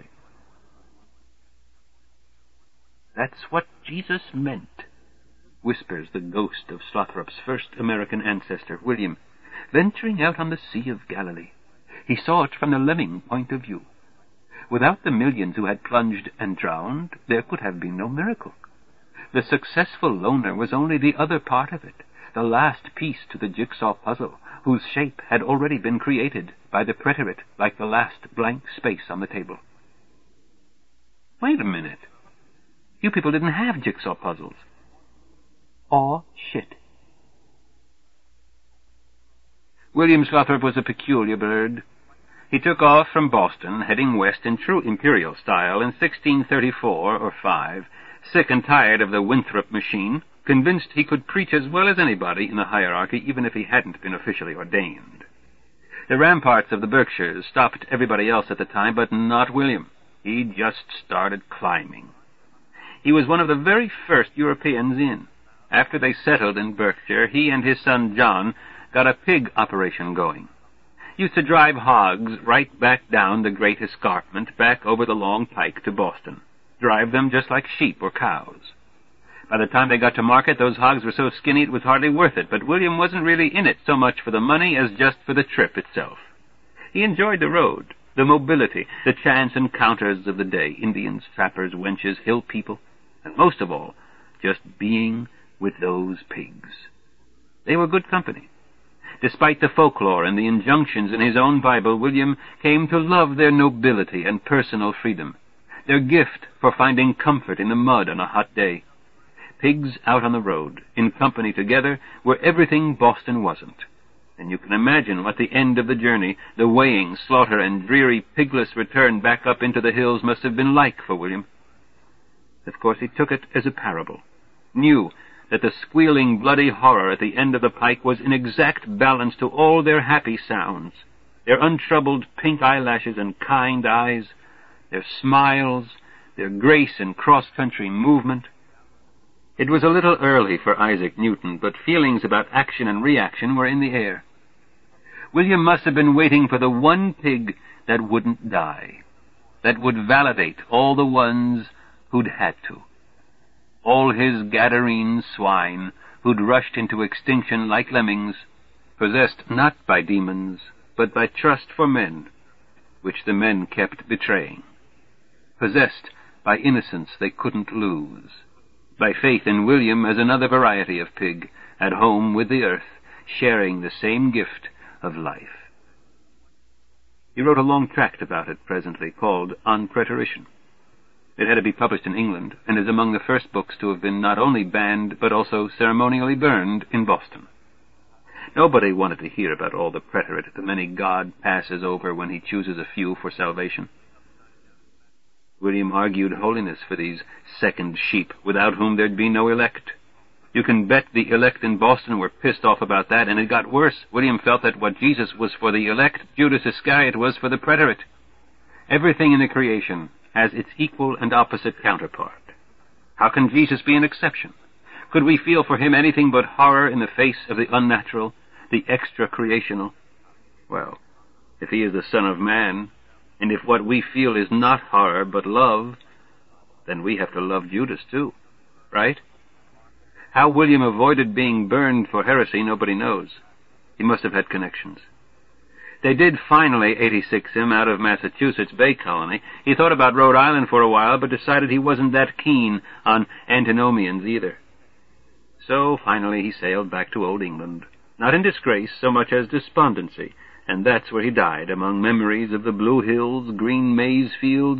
S1: "That's what Jesus meant," whispers the ghost of Slothrop's first American ancestor, William, venturing out on the Sea of Galilee. He saw it from the lemming point of view. Without the millions who had plunged and drowned, there could have been no miracle. The successful loner was only the other part of it, the last piece to the jigsaw puzzle, whose shape had already been created by the preterite like the last blank space on the table. Wait a minute. You people didn't have jigsaw puzzles. Aw, shit. William Slothrop was a peculiar bird. He took off from Boston, heading west in true imperial style in sixteen thirty-four or five, sick and tired of the Winthrop machine, convinced he could preach as well as anybody in the hierarchy, even if he hadn't been officially ordained. The ramparts of the Berkshires stopped everybody else at the time, but not William. He just started climbing. He was one of the very first Europeans in. After they settled in Berkshire, he and his son John got a pig operation going. Used to drive hogs right back down the great escarpment, back over the long pike to Boston. Drive them just like sheep or cows. By the time they got to market, those hogs were so skinny it was hardly worth it, but William wasn't really in it so much for the money as just for the trip itself. He enjoyed the road, the mobility, the chance encounters of the day, Indians, trappers, wenches, hill people, and most of all, just being with those pigs. They were good company. Despite the folklore and the injunctions in his own Bible, William came to love their nobility and personal freedom, their gift for finding comfort in the mud on a hot day. Pigs out on the road, in company together, were everything Boston wasn't. And you can imagine what the end of the journey, the weighing, slaughter, and dreary pigless return back up into the hills must have been like for William. Of course, he took it as a parable, knew that the squealing, bloody horror at the end of the pike was in exact balance to all their happy sounds, their untroubled pink eyelashes and kind eyes, their smiles, their grace in cross-country movement. It was a little early for Isaac Newton, but feelings about action and reaction were in the air. William must have been waiting for the one pig that wouldn't die, that would validate all the ones who'd had to. All his Gadarene swine, who'd rushed into extinction like lemmings, possessed not by demons, but by trust for men, which the men kept betraying, possessed by innocence they couldn't lose, by faith in William as another variety of pig, at home with the earth, sharing the same gift of life. He wrote a long tract about it presently, called On Preterition. It had to be published in England, and is among the first books to have been not only banned, but also ceremonially burned in Boston. Nobody wanted to hear about all the preterite the many God passes over when he chooses a few for salvation. William argued holiness for these second sheep, without whom there'd be no elect. You can bet the elect in Boston were pissed off about that, and it got worse. William felt that what Jesus was for the elect, Judas Iscariot was for the preterite. Everything in the creation has its equal and opposite counterpart. How can Jesus be an exception? Could we feel for him anything but horror in the face of the unnatural, the extra-creational? Well, if he is the Son of Man, and if what we feel is not horror but love, then we have to love Judas too, right? How William avoided being burned for heresy, nobody knows. He must have had connections. They did finally eighty-six him out of Massachusetts Bay Colony. He thought about Rhode Island for a while, but decided he wasn't that keen on antinomians either. So finally he sailed back to Old England, not in disgrace so much as despondency, and that's where he died, among memories of the Blue Hills, green maize fields,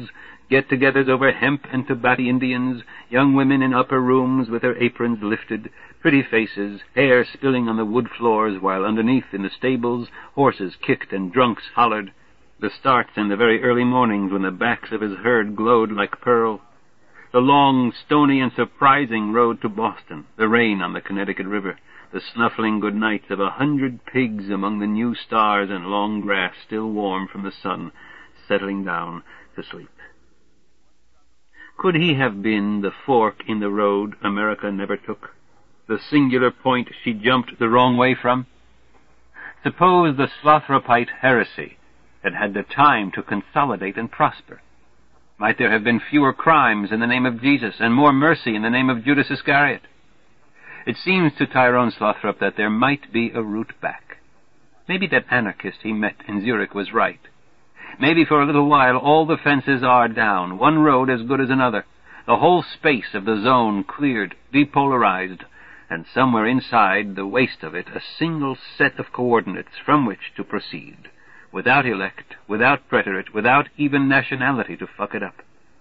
S1: get-togethers over hemp and tobacco Indians, young women in upper rooms with their aprons lifted, pretty faces, hair spilling on the wood floors, while underneath in the stables horses kicked and drunks hollered, the starts in the very early mornings when the backs of his herd glowed like pearl, the long, stony and surprising road to Boston, the rain on the Connecticut River, the snuffling good nights of a hundred pigs among the new stars and long grass still warm from the sun, settling down to sleep. Could he have been the fork in the road America never took, the singular point she jumped the wrong way from? Suppose the Slothropite heresy had had the time to consolidate and prosper. Might there have been fewer crimes in the name of Jesus and more mercy in the name of Judas Iscariot? It seems to Tyrone Slothrop that there might be a route back. Maybe that anarchist he met in Zurich was right. Maybe for a little while all the fences are down, one road as good as another, the whole space of the zone cleared, depolarized, and somewhere inside the waste of it a single set of coordinates from which to proceed, without elect, without preterite, without even nationality to fuck it up.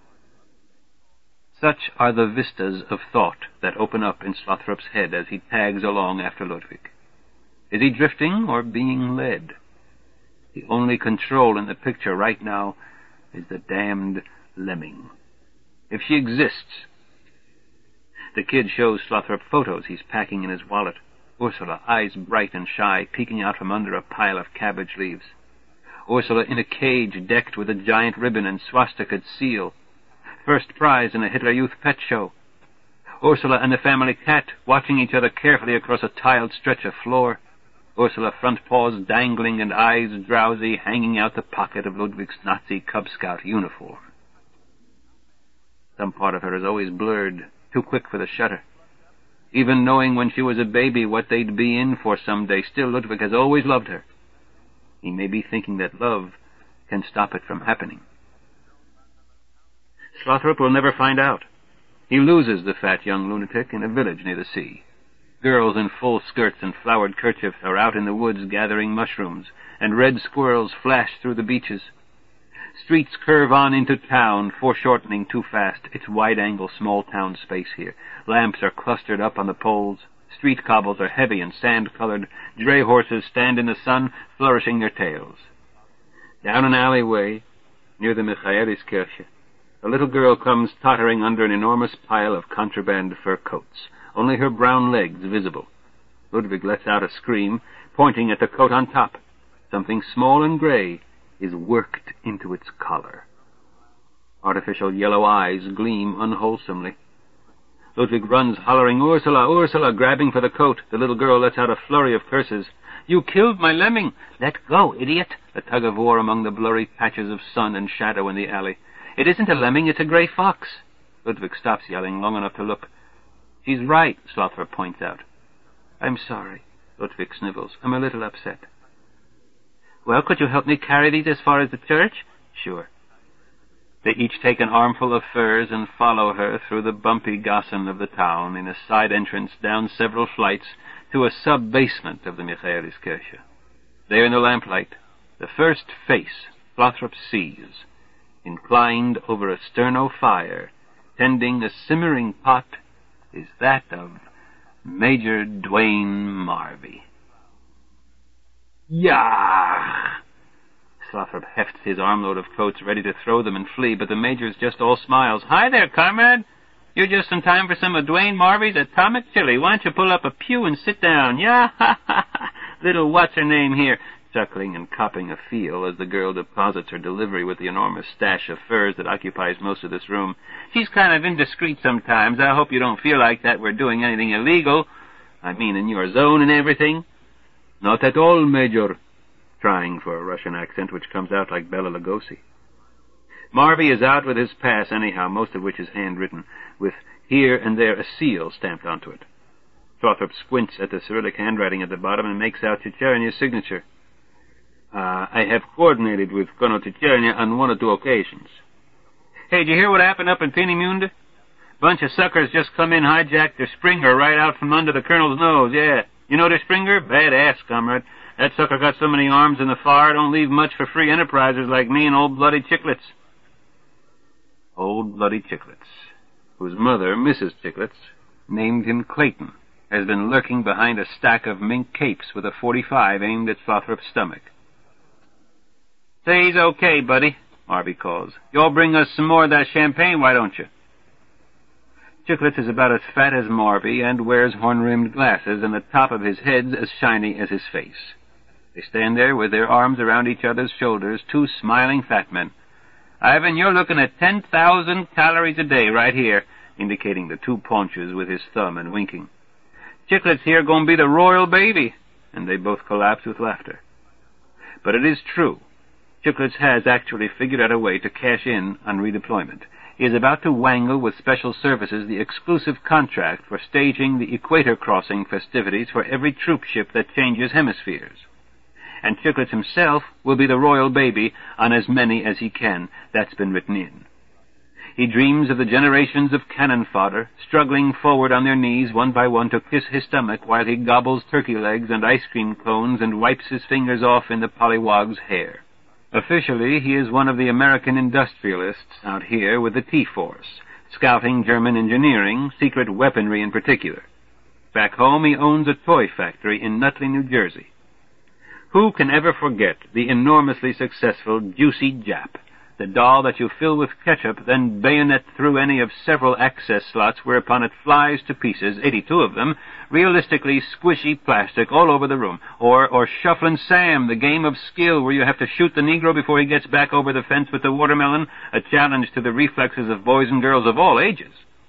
S1: Such are the vistas of thought that open up in Slothrop's head as he tags along after Ludwig. Is he drifting or being led? The only control in the picture right now is the damned lemming. If she exists... The kid shows Slothrop photos he's packing in his wallet. Ursula, eyes bright and shy, peeking out from under a pile of cabbage leaves. Ursula in a cage decked with a giant ribbon and swastikaed seal. First prize in a Hitler Youth pet show. Ursula and the family cat watching each other carefully across a tiled stretch of floor. Ursula, front paws dangling and eyes drowsy, hanging out the pocket of Ludwig's Nazi Cub Scout uniform. Some part of her is always blurred, too quick for the shutter. Even knowing when she was a baby what they'd be in for someday, still Ludwig has always loved her. He may be thinking that love can stop it from happening. Slothrop will never find out. He loses the fat young lunatic in a village near the sea. Girls in full skirts and flowered kerchiefs are out in the woods gathering mushrooms, and red squirrels flash through the beaches. Streets curve on into town, foreshortening too fast its wide-angle small-town space here. Lamps are clustered up on the poles. Street cobbles are heavy and sand-colored. Dray horses stand in the sun, flourishing their tails. Down an alleyway, near the Michaeliskirche, a little girl comes tottering under an enormous pile of contraband fur coats, only her brown legs visible. Ludwig lets out a scream, pointing at the coat on top. Something small and gray is worked into its collar. Artificial yellow eyes gleam unwholesomely. Ludwig runs, hollering, "Ursula, Ursula," grabbing for the coat. The little girl lets out a flurry of curses. "You killed my lemming!" "Let go, idiot!" A tug-of-war among the blurry patches of sun and shadow in the alley. "It isn't a lemming, it's a gray fox." Ludwig stops yelling long enough to look. "She's right," Slothrop points out. "I'm sorry," Ludwig snivels. "I'm a little upset." "Well, could you help me carry these as far as the church?" "Sure." They each take an armful of furs and follow her through the bumpy gossan of the town in a side entrance down several flights to a sub-basement of the Michaeliskirche. There in the lamplight, the first face Slothrop sees, inclined over a sterno fire, tending a simmering pot, is that of Major Duane Marvey. Yah! Slothrop hefts his armload of coats, ready to throw them and flee, but the Major's just all smiles. "Hi there, comrade! You're just in time for some of Duane Marvey's atomic chili. Why don't you pull up a pew and sit down? Yeah, ha, ha, ha! Little what's-her-name here," chuckling and copping a feel as the girl deposits her delivery with the enormous stash of furs that occupies most of this room. "She's kind of indiscreet sometimes. I hope you don't feel like that we're doing anything illegal. I mean, in your zone and everything." "Not at all, Major," trying for a Russian accent which comes out like Bela Lugosi. Marvey is out with his pass anyhow, most of which is handwritten, with here and there a seal stamped onto it. Slothrop squints at the Cyrillic handwriting at the bottom and makes out Tchetcherny's signature. Uh, I have coordinated with Colonel Tchetcherny on one or two occasions. "Hey, did you hear what happened up in Peenemünde? Bunch of suckers just come in, hijacked their Springer right out from under the colonel's nose, yeah. You know their Springer? Bad-ass, comrade. That sucker got so many arms in the fire, don't leave much for free enterprisers like me and old bloody Chicklets." Old Bloody Chicklets, whose mother, Missus Chicklets, named him Clayton, has been lurking behind a stack of mink capes with a forty-five aimed at Slothrop's stomach. "Say he's okay, buddy," Marvy calls. "You'll bring us some more of that champagne, why don't you?" Chicklets is about as fat as Marvy and wears horn-rimmed glasses, and the top of his head's as shiny as his face. They stand there with their arms around each other's shoulders, two smiling fat men. "Ivan, you're looking at ten thousand calories a day right here," indicating the two paunches with his thumb and winking. "Chicklets here gonna be the royal baby," and they both collapse with laughter. But it is true. Chicklets has actually figured out a way to cash in on redeployment. He is about to wangle with Special Services the exclusive contract for staging the equator crossing festivities for every troop ship that changes hemispheres. And Chicklets himself will be the royal baby on as many as he can. That's been written in. He dreams of the generations of cannon fodder, struggling forward on their knees one by one to kiss his stomach while he gobbles turkey legs and ice cream cones and wipes his fingers off in the pollywog's hair. Officially, he is one of the American industrialists out here with the T-Force, scouting German engineering, secret weaponry in particular. Back home, he owns a toy factory in Nutley, New Jersey. Who can ever forget the enormously successful Juicy Jap, the doll that you fill with ketchup, then bayonet through any of several access slots whereupon it flies to pieces, eighty-two of them, realistically squishy plastic all over the room. Or, or Shufflin' Sam, the game of skill where you have to shoot the Negro before he gets back over the fence with the watermelon, a challenge to the reflexes of boys and girls of all ages.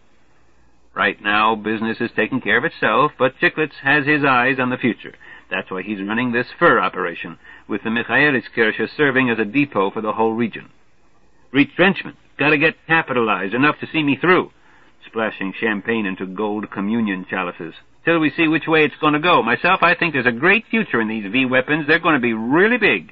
S1: Right now, business is taking care of itself, but Chicklets has his eyes on the future. That's why he's running this fur operation, with the Michaeliskirche serving as a depot for the whole region. Retrenchment. Gotta get capitalized, enough to see me through. Splashing champagne into gold communion chalices. Till we see which way it's going to go. Myself, I think there's a great future in these V-weapons. They're going to be really big.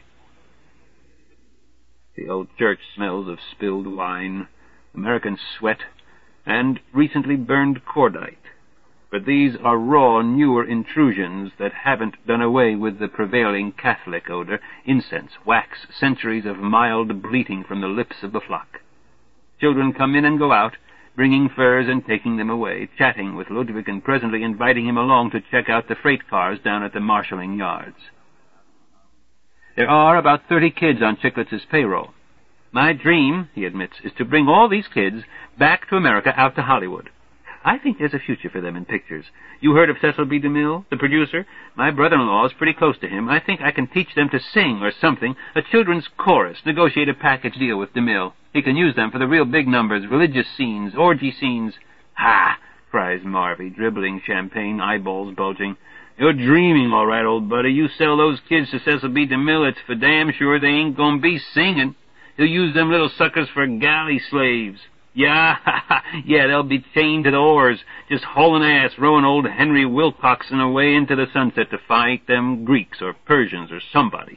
S1: The old church smells of spilled wine, American sweat, and recently burned cordite. But these are raw, newer intrusions that haven't done away with the prevailing Catholic odor, incense, wax, centuries of mild bleating from the lips of the flock. Children come in and go out, bringing furs and taking them away, chatting with Ludwig and presently inviting him along to check out the freight cars down at the marshalling yards. There are about thirty kids on Chicklets' payroll. My dream, he admits, is to bring all these kids back to America, out to Hollywood. I think there's a future for them in pictures. You heard of Cecil B. DeMille, the producer? My brother-in-law is pretty close to him. I think I can teach them to sing or something, a children's chorus, negotiate a package deal with DeMille. He can use them for the real big numbers, religious scenes, orgy scenes. Ha! Cries Marvy, dribbling champagne, eyeballs bulging. You're dreaming, all right, old buddy. You sell those kids to Cecil B. DeMille, it's for damn sure they ain't gonna be singing. He'll use them little suckers for galley slaves. Yeah, yeah, they'll be chained to the oars, just hauling ass, rowing old Henry Wilcoxon away into the sunset to fight them Greeks or Persians or somebody.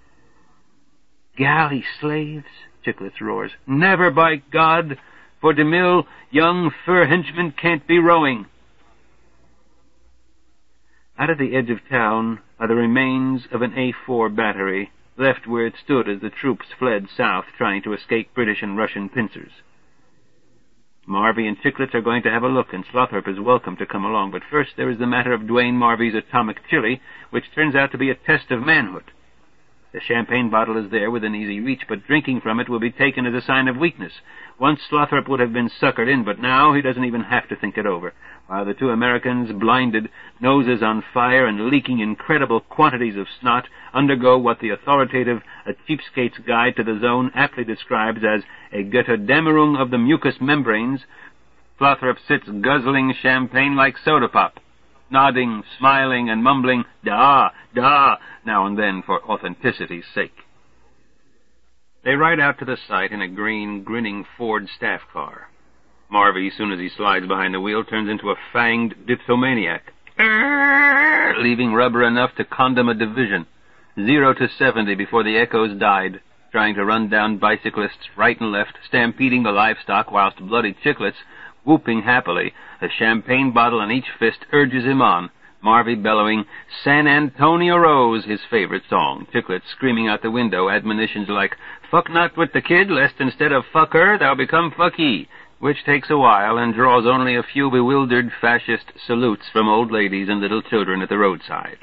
S1: Galley slaves, Chicklets roars. Never, by God! For DeMille, young fur henchmen can't be rowing. Out at the edge of town are the remains of an A four battery, left where it stood as the troops fled south trying to escape British and Russian pincers. Marvy and Chicklets are going to have a look, and Slothrop is welcome to come along. But first there is the matter of Dwayne Marvy's atomic chili, which turns out to be a test of manhood. The champagne bottle is there within easy reach, but drinking from it will be taken as a sign of weakness. Once Slothrop would have been suckered in, but now he doesn't even have to think it over. While the two Americans, blinded, noses on fire and leaking incredible quantities of snot, undergo what the authoritative A Cheapskate's Guide to the Zone aptly describes as a Götterdämmerung of the mucous membranes, Slothrop sits guzzling champagne like soda pop, nodding, smiling, and mumbling, "Da, da," now and then for authenticity's sake. They ride out to the site in a green, grinning Ford staff car. Marvy, as soon as he slides behind the wheel, turns into a fanged dipsomaniac, leaving rubber enough to condom a division. Zero to seventy before the echoes died, trying to run down bicyclists right and left, stampeding the livestock, whilst Bloody Chicklets, whooping happily, a champagne bottle in each fist, urges him on, Marvy bellowing, San Antonio Rose, his favorite song. Chiclet screaming out the window admonitions like, fuck not with the kid, lest instead of fuck her, thou become fuck he, which takes a while and draws only a few bewildered fascist salutes from old ladies and little children at the roadside.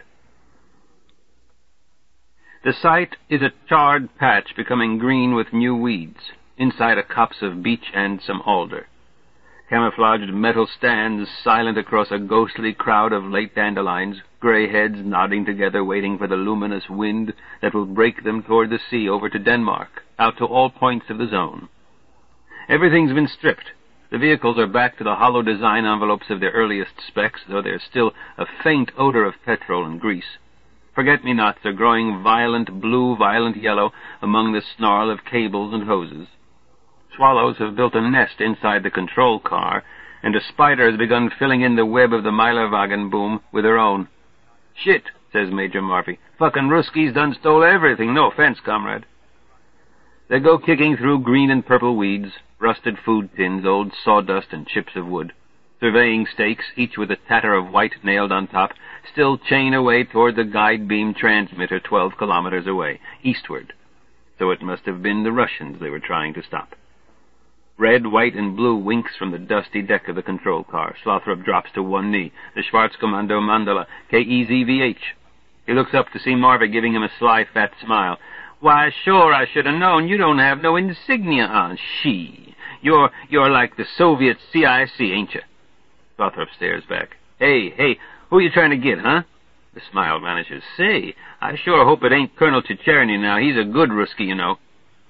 S1: The site is a charred patch becoming green with new weeds, inside a copse of beech and some alder. Camouflaged metal stands silent across a ghostly crowd of late dandelions, grey heads nodding together waiting for the luminous wind that will break them toward the sea over to Denmark, out to all points of the zone. Everything's been stripped. The vehicles are back to the hollow design envelopes of their earliest specs, though there's still a faint odor of petrol and grease. Forget-me-nots are growing violent blue, violent yellow among the snarl of cables and hoses. Swallows have built a nest inside the control car, and a spider has begun filling in the web of the Meilerwagen boom with her own. Shit, says Major Marvy. Fucking Ruskies done stole everything. No offense, comrade. They go kicking through green and purple weeds, rusted food tins, old sawdust and chips of wood. Surveying stakes, each with a tatter of white nailed on top, still chain away toward the guide beam transmitter twelve kilometers away, eastward. So it must have been the Russians they were trying to stop. Red, white, and blue winks from the dusty deck of the control car. Slothrop drops to one knee. The Schwarzkommando Mandala, K E Z V H. He looks up to see Marvy giving him a sly, fat smile. Why, sure, I should have known. You don't have no insignia on. She. You're, you're like the Soviet C I C, ain't you? Slothrop stares back. Hey, hey, who you trying to get, huh? The smile vanishes. Say, I sure hope it ain't Colonel Chicherny now. He's a good Ruskie, you know.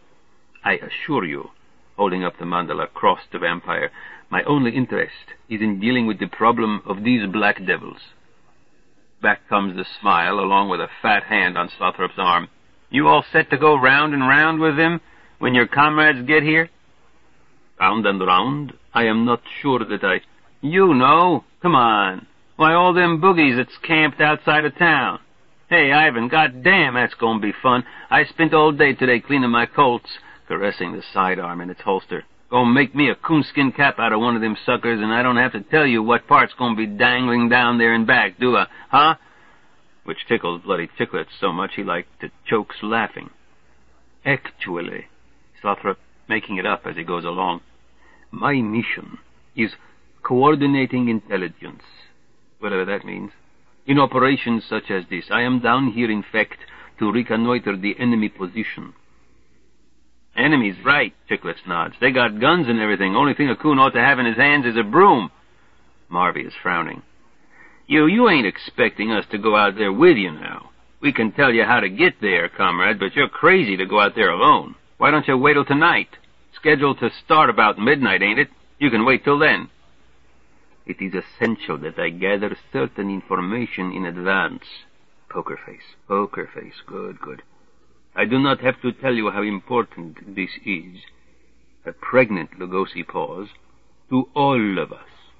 S1: I assure you, holding up the mandala cross to Vampire, my only interest is in dealing with the problem of these black devils. Back comes the smile, along with a fat hand on Slothrop's arm. You all set to go round and round with them when your comrades get here? Round and round? I am not sure that I... You know. Come on. Why, all them boogies that's camped outside of town. Hey, Ivan, goddamn, that's gonna be fun. I spent all day today cleaning my Colts, caressing the sidearm in its holster. Gonna make me a coonskin cap out of one of them suckers, and I don't have to tell you what part's gonna be dangling down there and back, do I? Huh? Which tickles Bloody Chiclet so much he like to chokes laughing. Actually, Slothrop making it up as he goes along, my mission is coordinating intelligence, whatever that means. In operations such as this, I am down here, in fact, to reconnoiter the enemy position. Enemy's right, Chicklets nods. They got guns and everything. Only thing a coon ought to have in his hands is a broom. Marvy is frowning. You, you ain't expecting us to go out there with you now. We can tell you how to get there, comrade, but you're crazy to go out there alone. Why don't you wait till tonight? Scheduled to start about midnight, ain't it? You can wait till then. It is essential that I gather certain information in advance. Poker face, poker face, good, good. I do not have to tell you how important this is. A pregnant Lugosi pause. To all of us.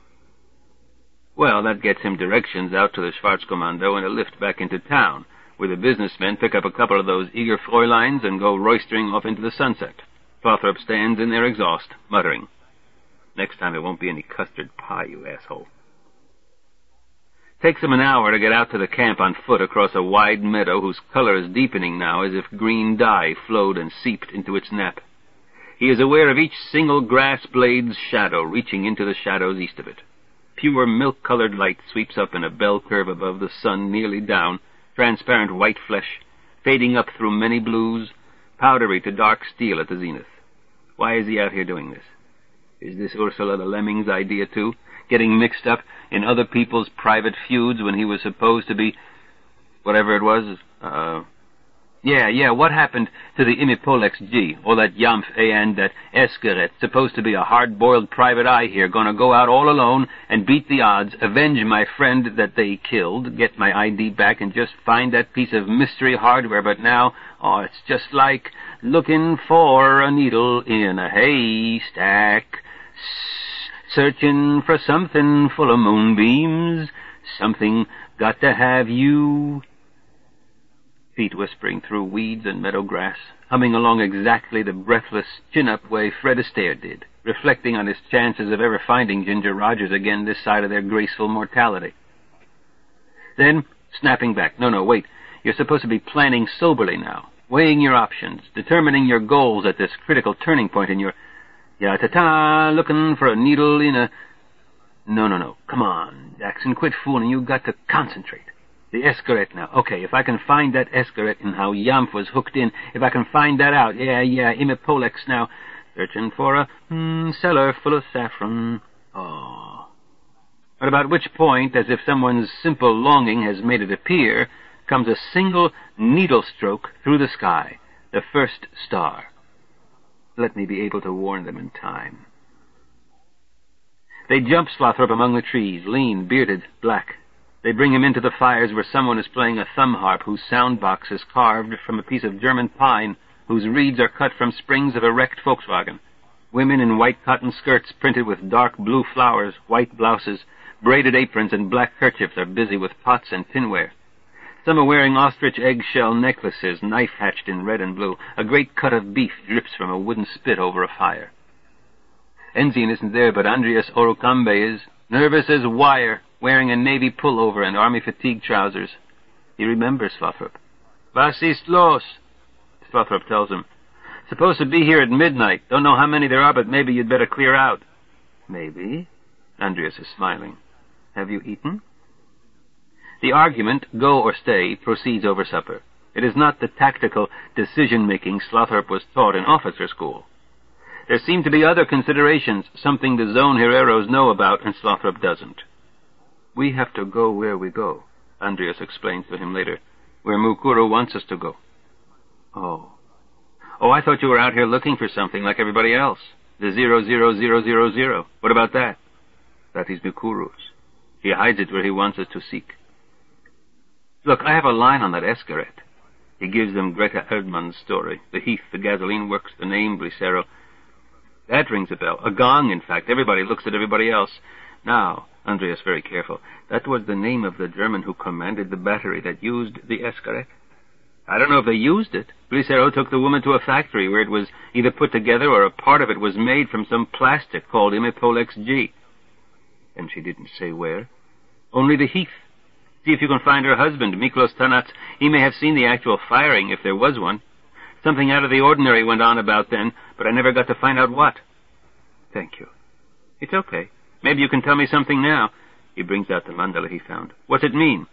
S1: Well, that gets him directions out to the Schwarzkommando and a lift back into town, where the businessmen pick up a couple of those eager Fräuleins and go roistering off into the sunset. Slothrop stands in their exhaust, muttering. Next time there won't be any custard pie, you asshole. Takes him an hour to get out to the camp on foot across a wide meadow whose color is deepening now as if green dye flowed and seeped into its nap. He is aware of each single grass blade's shadow reaching into the shadows east of it. Pure milk-colored light sweeps up in a bell curve above the sun nearly down, transparent white flesh, fading up through many blues, powdery to dark steel at the zenith. Why is he out here doing this? Is this Ursula the Lemming's idea, too? Getting mixed up in other people's private feuds when he was supposed to be... whatever it was, uh... Yeah, yeah, what happened to the Imipolex G, or that Yamf and that Eskeret, supposed to be a hard-boiled private eye here, gonna go out all alone and beat the odds, avenge my friend that they killed, get my I D back, and just find that piece of mystery hardware, but now, oh, it's just like looking for a needle in a haystack, searching for something full of moonbeams, something got to have you... Feet whispering through weeds and meadow grass, humming along exactly the breathless, chin-up way Fred Astaire did, reflecting on his chances of ever finding Ginger Rogers again this side of their graceful mortality. Then, snapping back, no, no, wait. You're supposed to be planning soberly now, weighing your options, determining your goals at this critical turning point in your... Ya-ta-ta, looking for a needle in a... No, no, no, come on, Jackson, quit fooling. You've got to concentrate. The Escaret now. Okay, if I can find that Escaret and how Yamf was hooked in, if I can find that out, yeah, yeah, Imipolex now, searching for a mm, cellar full of saffron. Oh. But about which point, as if someone's simple longing has made it appear, comes a single needle stroke through the sky, the first star. Let me be able to warn them in time. They jump Slothrop among the trees, lean, bearded, black. They bring him into the fires where someone is playing a thumb harp whose sound box is carved from a piece of German pine, whose reeds are cut from springs of a wrecked Volkswagen. Women in white cotton skirts printed with dark blue flowers, white blouses, braided aprons, and black kerchiefs are busy with pots and tinware. Some are wearing ostrich egg-shell necklaces, knife-hatched in red and blue. A great cut of beef drips from a wooden spit over a fire. Enzine isn't there, but Andreas Orokambe is, nervous as wire, wearing a navy pullover and army fatigue trousers. He remembers Slothrop. Was ist los? Slothrop tells him. Supposed to be here at midnight. Don't know how many there are, but maybe you'd better clear out. Maybe? Andreas is smiling. Have you eaten? The argument, go or stay, proceeds over supper. It is not the tactical decision-making Slothrop was taught in officer school. There seem to be other considerations, something the Zone Hereros know about and Slothrop doesn't. We have to go where we go, Andreas explains to him later, where Mukuru wants us to go. Oh. Oh, I thought you were out here looking for something like everybody else. The zero zero zero zero zero. What about that? That is Mukuru's. He hides it where he wants us to seek. Look, I have a line on that Escaret. He gives them Greta Erdmann's story. The heath, the gasoline works, the name, Blicero. That rings a bell. A gong, in fact. Everybody looks at everybody else. Now, Andreas, very careful. That was the name of the German who commanded the battery that used the Escaret. I don't know if they used it. Blicero took the woman to a factory where it was either put together or a part of it was made from some plastic called Imipolex G. And she didn't say where. Only the heath. See if you can find her husband, Miklos Tanats. He may have seen the actual firing, if there was one. Something out of the ordinary went on about then, but I never got to find out what. Thank you. It's okay. Maybe you can tell me something now. He brings out the mandala he found. What's it mean?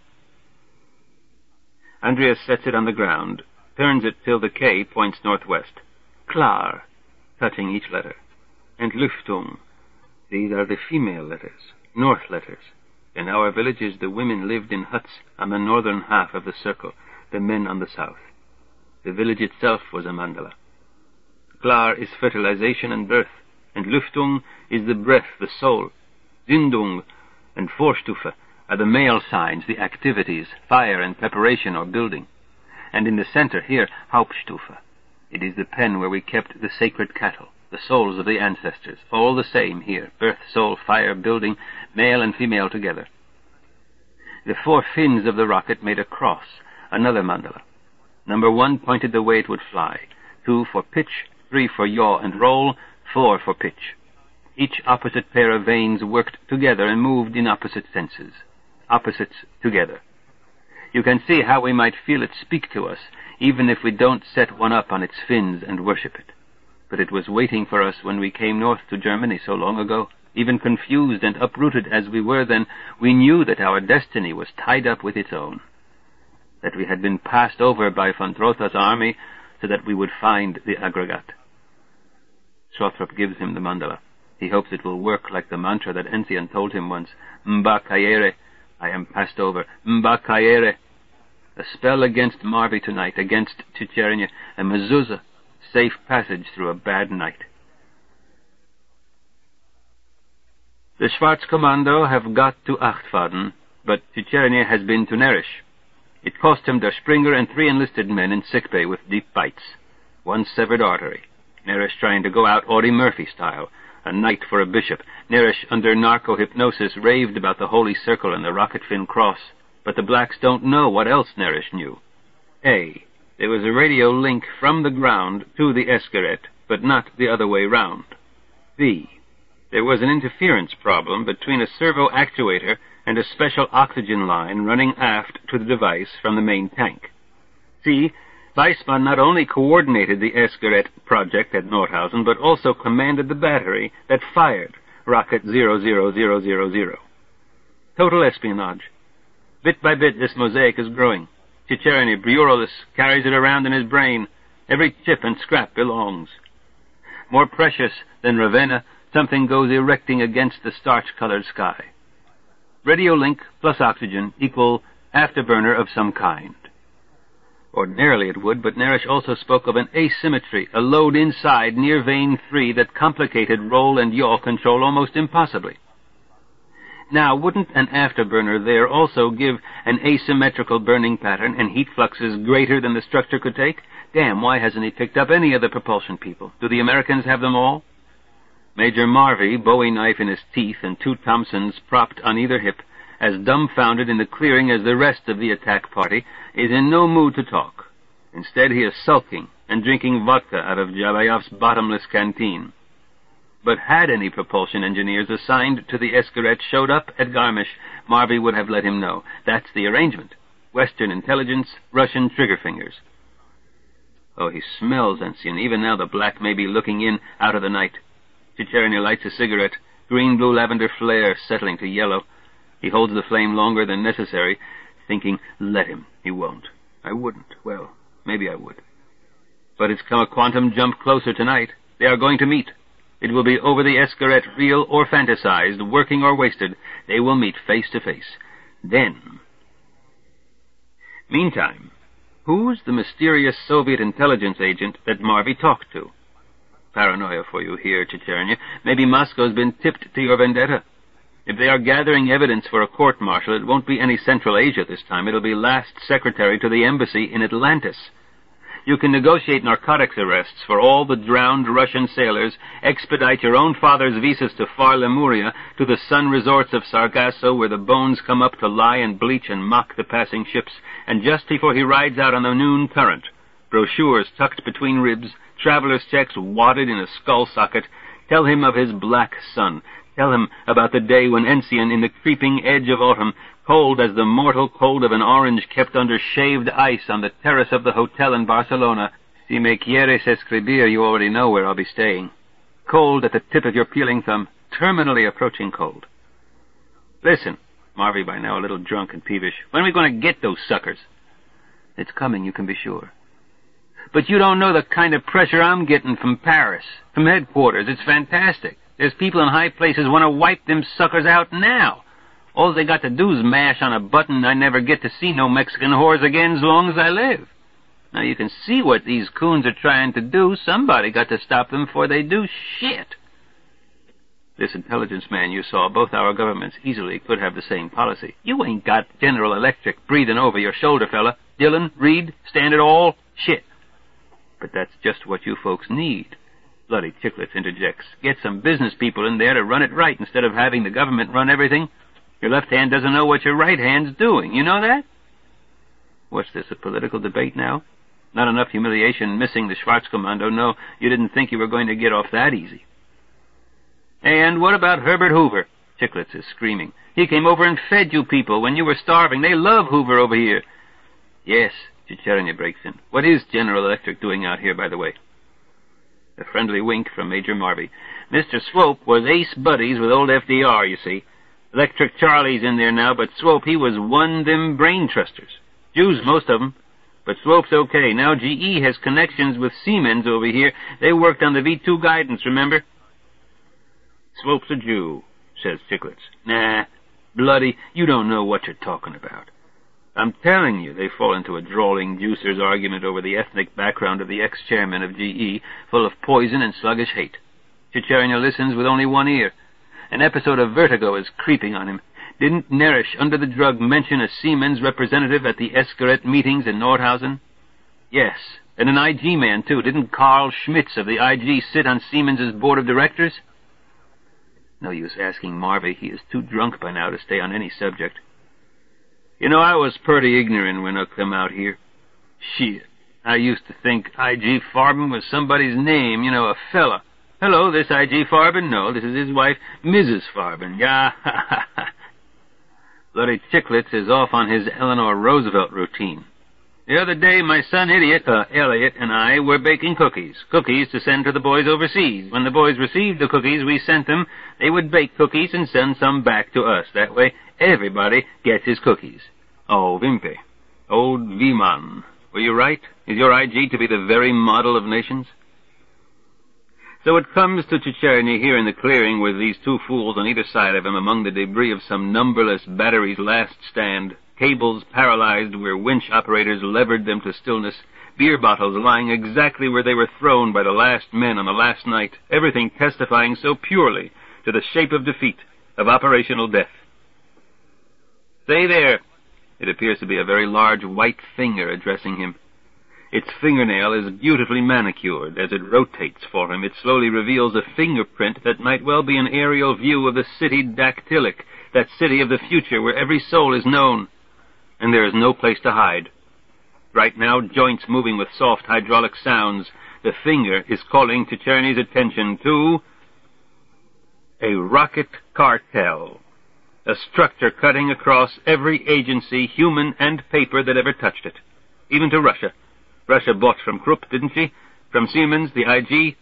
S1: Andreas sets it on the ground, turns it till the K points northwest. Klar, touching each letter. And Lüftung. These are the female letters, north letters. In our villages the women lived in huts on the northern half of the circle, the men on the south. The village itself was a mandala. Klar is fertilization and birth, and Lüftung is the breath, the soul. Zündung and Vorstufe are the male signs, the activities, fire and preparation or building. And in the center here, Hauptstufe. It is the pen where we kept the sacred cattle, the souls of the ancestors, all the same here, birth, soul, fire, building, male and female together. The four fins of the rocket made a cross, another mandala. Number one pointed the way it would fly, two for pitch, three for yaw and roll, four for pitch. Each opposite pair of veins worked together and moved in opposite senses. Opposites together. You can see how we might feel it speak to us, even if we don't set one up on its fins and worship it. But it was waiting for us when we came north to Germany so long ago. Even confused and uprooted as we were then, we knew that our destiny was tied up with its own. That we had been passed over by von Trotha's army so that we would find the aggregate. Slothrop gives him the mandala. He hopes it will work like the mantra that Enzian told him once. Mba Kayere, I am passed over. Mba Kayere. A spell against Marvi tonight, against Chichernia, a mezuzah, safe passage through a bad night. The Schwarzkommando have got to Achtfaden, but Chichernia has been to Nerish. It cost him der Springer and three enlisted men in sickbay with deep bites. One severed artery. Nerish trying to go out Audie Murphy style. A night for a bishop. Nerish, under narco-hypnosis, raved about the Holy Circle and the Rocket Fin Cross. But the blacks don't know what else Nerish knew. A. There was a radio link from the ground to the Escaret, but not the other way round. B. There was an interference problem between a servo actuator and a special oxygen line running aft to the device from the main tank. C. Weissmann not only coordinated the Escaret project at Nordhausen, but also commanded the battery that fired Rocket zero zero zero zero zero. Total espionage. Bit by bit, this mosaic is growing. Chicherini Briolis carries it around in his brain. Every chip and scrap belongs. More precious than Ravenna, something goes erecting against the starch-colored sky. Radio link plus oxygen equal afterburner of some kind. Ordinarily it would, but Nerish also spoke of an asymmetry, a load inside near vein three that complicated roll and yaw control almost impossibly. Now, wouldn't an afterburner there also give an asymmetrical burning pattern and heat fluxes greater than the structure could take? Damn, why hasn't he picked up any of the propulsion people? Do the Americans have them all? Major Marvey, Bowie knife in his teeth and two Thompsons propped on either hip, as dumbfounded in the clearing as the rest of the attack party, is in no mood to talk. Instead, he is sulking and drinking vodka out of Jabayev's bottomless canteen. But had any propulsion engineers assigned to the Escaret showed up at Garmisch, Marvey would have let him know. That's the arrangement. Western intelligence, Russian trigger fingers. Oh, he smells Ensign. Even now the black may be looking in out of the night. Chicherini lights a cigarette, green-blue lavender flare settling to yellow. He holds the flame longer than necessary, thinking, let him. He won't. I wouldn't. Well, maybe I would. But it's come a quantum jump closer tonight. They are going to meet. It will be over the Escaret, real or fantasized, working or wasted. They will meet face to face. Then... Meantime, who's the mysterious Soviet intelligence agent that Marvey talked to? Paranoia for you here, Chichernia. Maybe Moscow's been tipped to your vendetta. If they are gathering evidence for a court-martial, it won't be any Central Asia this time. It'll be last secretary to the embassy in Atlantis. You can negotiate narcotics arrests for all the drowned Russian sailors, expedite your own father's visas to Far Lemuria, to the sun resorts of Sargasso, where the bones come up to lie and bleach and mock the passing ships, and just before he rides out on the noon current, brochures tucked between ribs, traveler's checks wadded in a skull socket, tell him of his black sun. Tell him about the day when Ensign, in the creeping edge of autumn, cold as the mortal cold of an orange kept under shaved ice on the terrace of the hotel in Barcelona. Si me quieres escribir, you already know where I'll be staying. Cold at the tip of your peeling thumb, terminally approaching cold. Listen, Marvey by now a little drunk and peevish, when are we going to get those suckers? It's coming, you can be sure. But you don't know the kind of pressure I'm getting from Paris, from headquarters. It's fantastic. There's people in high places want to wipe them suckers out now. All they got to do is mash on a button. I never get to see no Mexican whores again as long as I live. Now you can see what these coons are trying to do. Somebody got to stop them before they do shit. This intelligence man you saw, both our governments easily could have the same policy. You ain't got General Electric breathing over your shoulder, fella. Dillon, Reed, Standard, all shit. But that's just what you folks need. Bloody Chicklets interjects. Get some business people in there to run it right instead of having the government run everything. Your left hand doesn't know what your right hand's doing. You know that? What's this, a political debate now? Not enough humiliation missing the Schwarzkommando. No, you didn't think you were going to get off that easy. And what about Herbert Hoover? Chicklets is screaming. He came over and fed you people when you were starving. They love Hoover over here. Yes, Chichernia breaks in. What is General Electric doing out here, by the way? A friendly wink from Major Marvey. Mister Swope was ace buddies with old F D R, you see. Electric Charlie's in there now, but Swope, he was one them brain trusters. Jews, most of them. But Swope's okay. Now G E has connections with Siemens over here. They worked on the V two guidance, remember? Swope's a Jew, says Chicklets. Nah, bloody, you don't know what you're talking about. I'm telling you, they fall into a drawling juicer's argument over the ethnic background of the ex-chairman of G E, full of poison and sluggish hate. Chichernia listens with only one ear. An episode of vertigo is creeping on him. Didn't Nerish, under the drug, mention a Siemens representative at the Escaret meetings in Nordhausen? Yes, and an I G man, too. Didn't Carl Schmitz of the I G sit on Siemens' board of directors? No use asking Marvey. He is too drunk by now to stay on any subject. You know, I was pretty ignorant when I come out here. Shit. I used to think I G Farben was somebody's name, you know, a fella. Hello, this I G Farben? No, this is his wife, Missus Farben. Yeah, ha, ha, ha. Bloody Chicklets is off on his Eleanor Roosevelt routine. The other day, my son Idiot, uh, Elliot, and I were baking cookies. Cookies to send to the boys overseas. When the boys received the cookies we sent them, they would bake cookies and send some back to us. That way, everybody gets his cookies. Oh, Vimpe. Old V-Man. Were you right? Is your I G to be the very model of nations? So it comes to Chicherny here in the clearing with these two fools on either side of him among the debris of some numberless battery's last stand, cables paralyzed where winch operators levered them to stillness, beer bottles lying exactly where they were thrown by the last men on the last night, everything testifying so purely to the shape of defeat, of operational death. Stay there. It appears to be a very large white finger addressing him. Its fingernail is beautifully manicured. As it rotates for him, it slowly reveals a fingerprint that might well be an aerial view of the city dactylic, that city of the future where every soul is known, and there is no place to hide. Right now, joints moving with soft hydraulic sounds, the finger is calling Chicherny's attention to a rocket cartel, a structure cutting across every agency, human and paper, that ever touched it, even to Russia. Russia bought from Krupp, didn't she? From Siemens, the I G?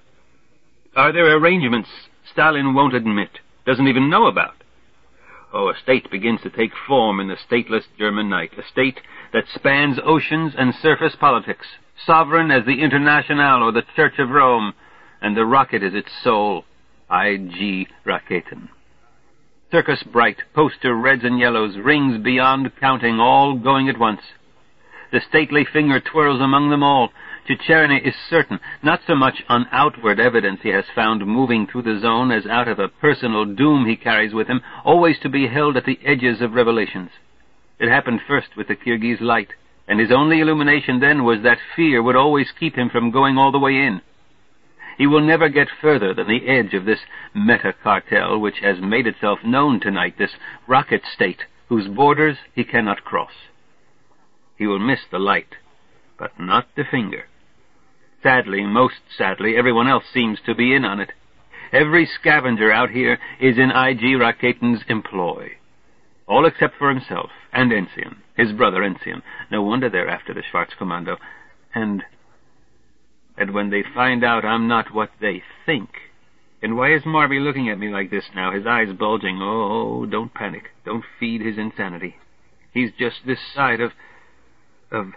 S1: Are there arrangements Stalin won't admit, doesn't even know about? Oh, a state begins to take form in the stateless German night, a state that spans oceans and surface politics, sovereign as the Internationale or the Church of Rome, and the rocket is its soul, I G Raketen. Circus bright, poster reds and yellows, rings beyond counting, all going at once. The stately finger twirls among them all. Chicherny is certain, not so much on outward evidence he has found moving through the zone as out of a personal doom he carries with him, always to be held at the edges of revelations. It happened first with the Kirghiz light, and his only illumination then was that fear would always keep him from going all the way in. He will never get further than the edge of this meta-cartel which has made itself known tonight, this rocket state, whose borders he cannot cross. He will miss the light, but not the finger. Sadly, most sadly, everyone else seems to be in on it. Every scavenger out here is in I G Raketen's employ. All except for himself, and Ensign, his brother Ensign. No wonder they're after the Schwarzkommando. And... and when they find out I'm not what they think... And why is Marby looking at me like this now, his eyes bulging? Oh, don't panic. Don't feed his insanity. He's just this side of... of...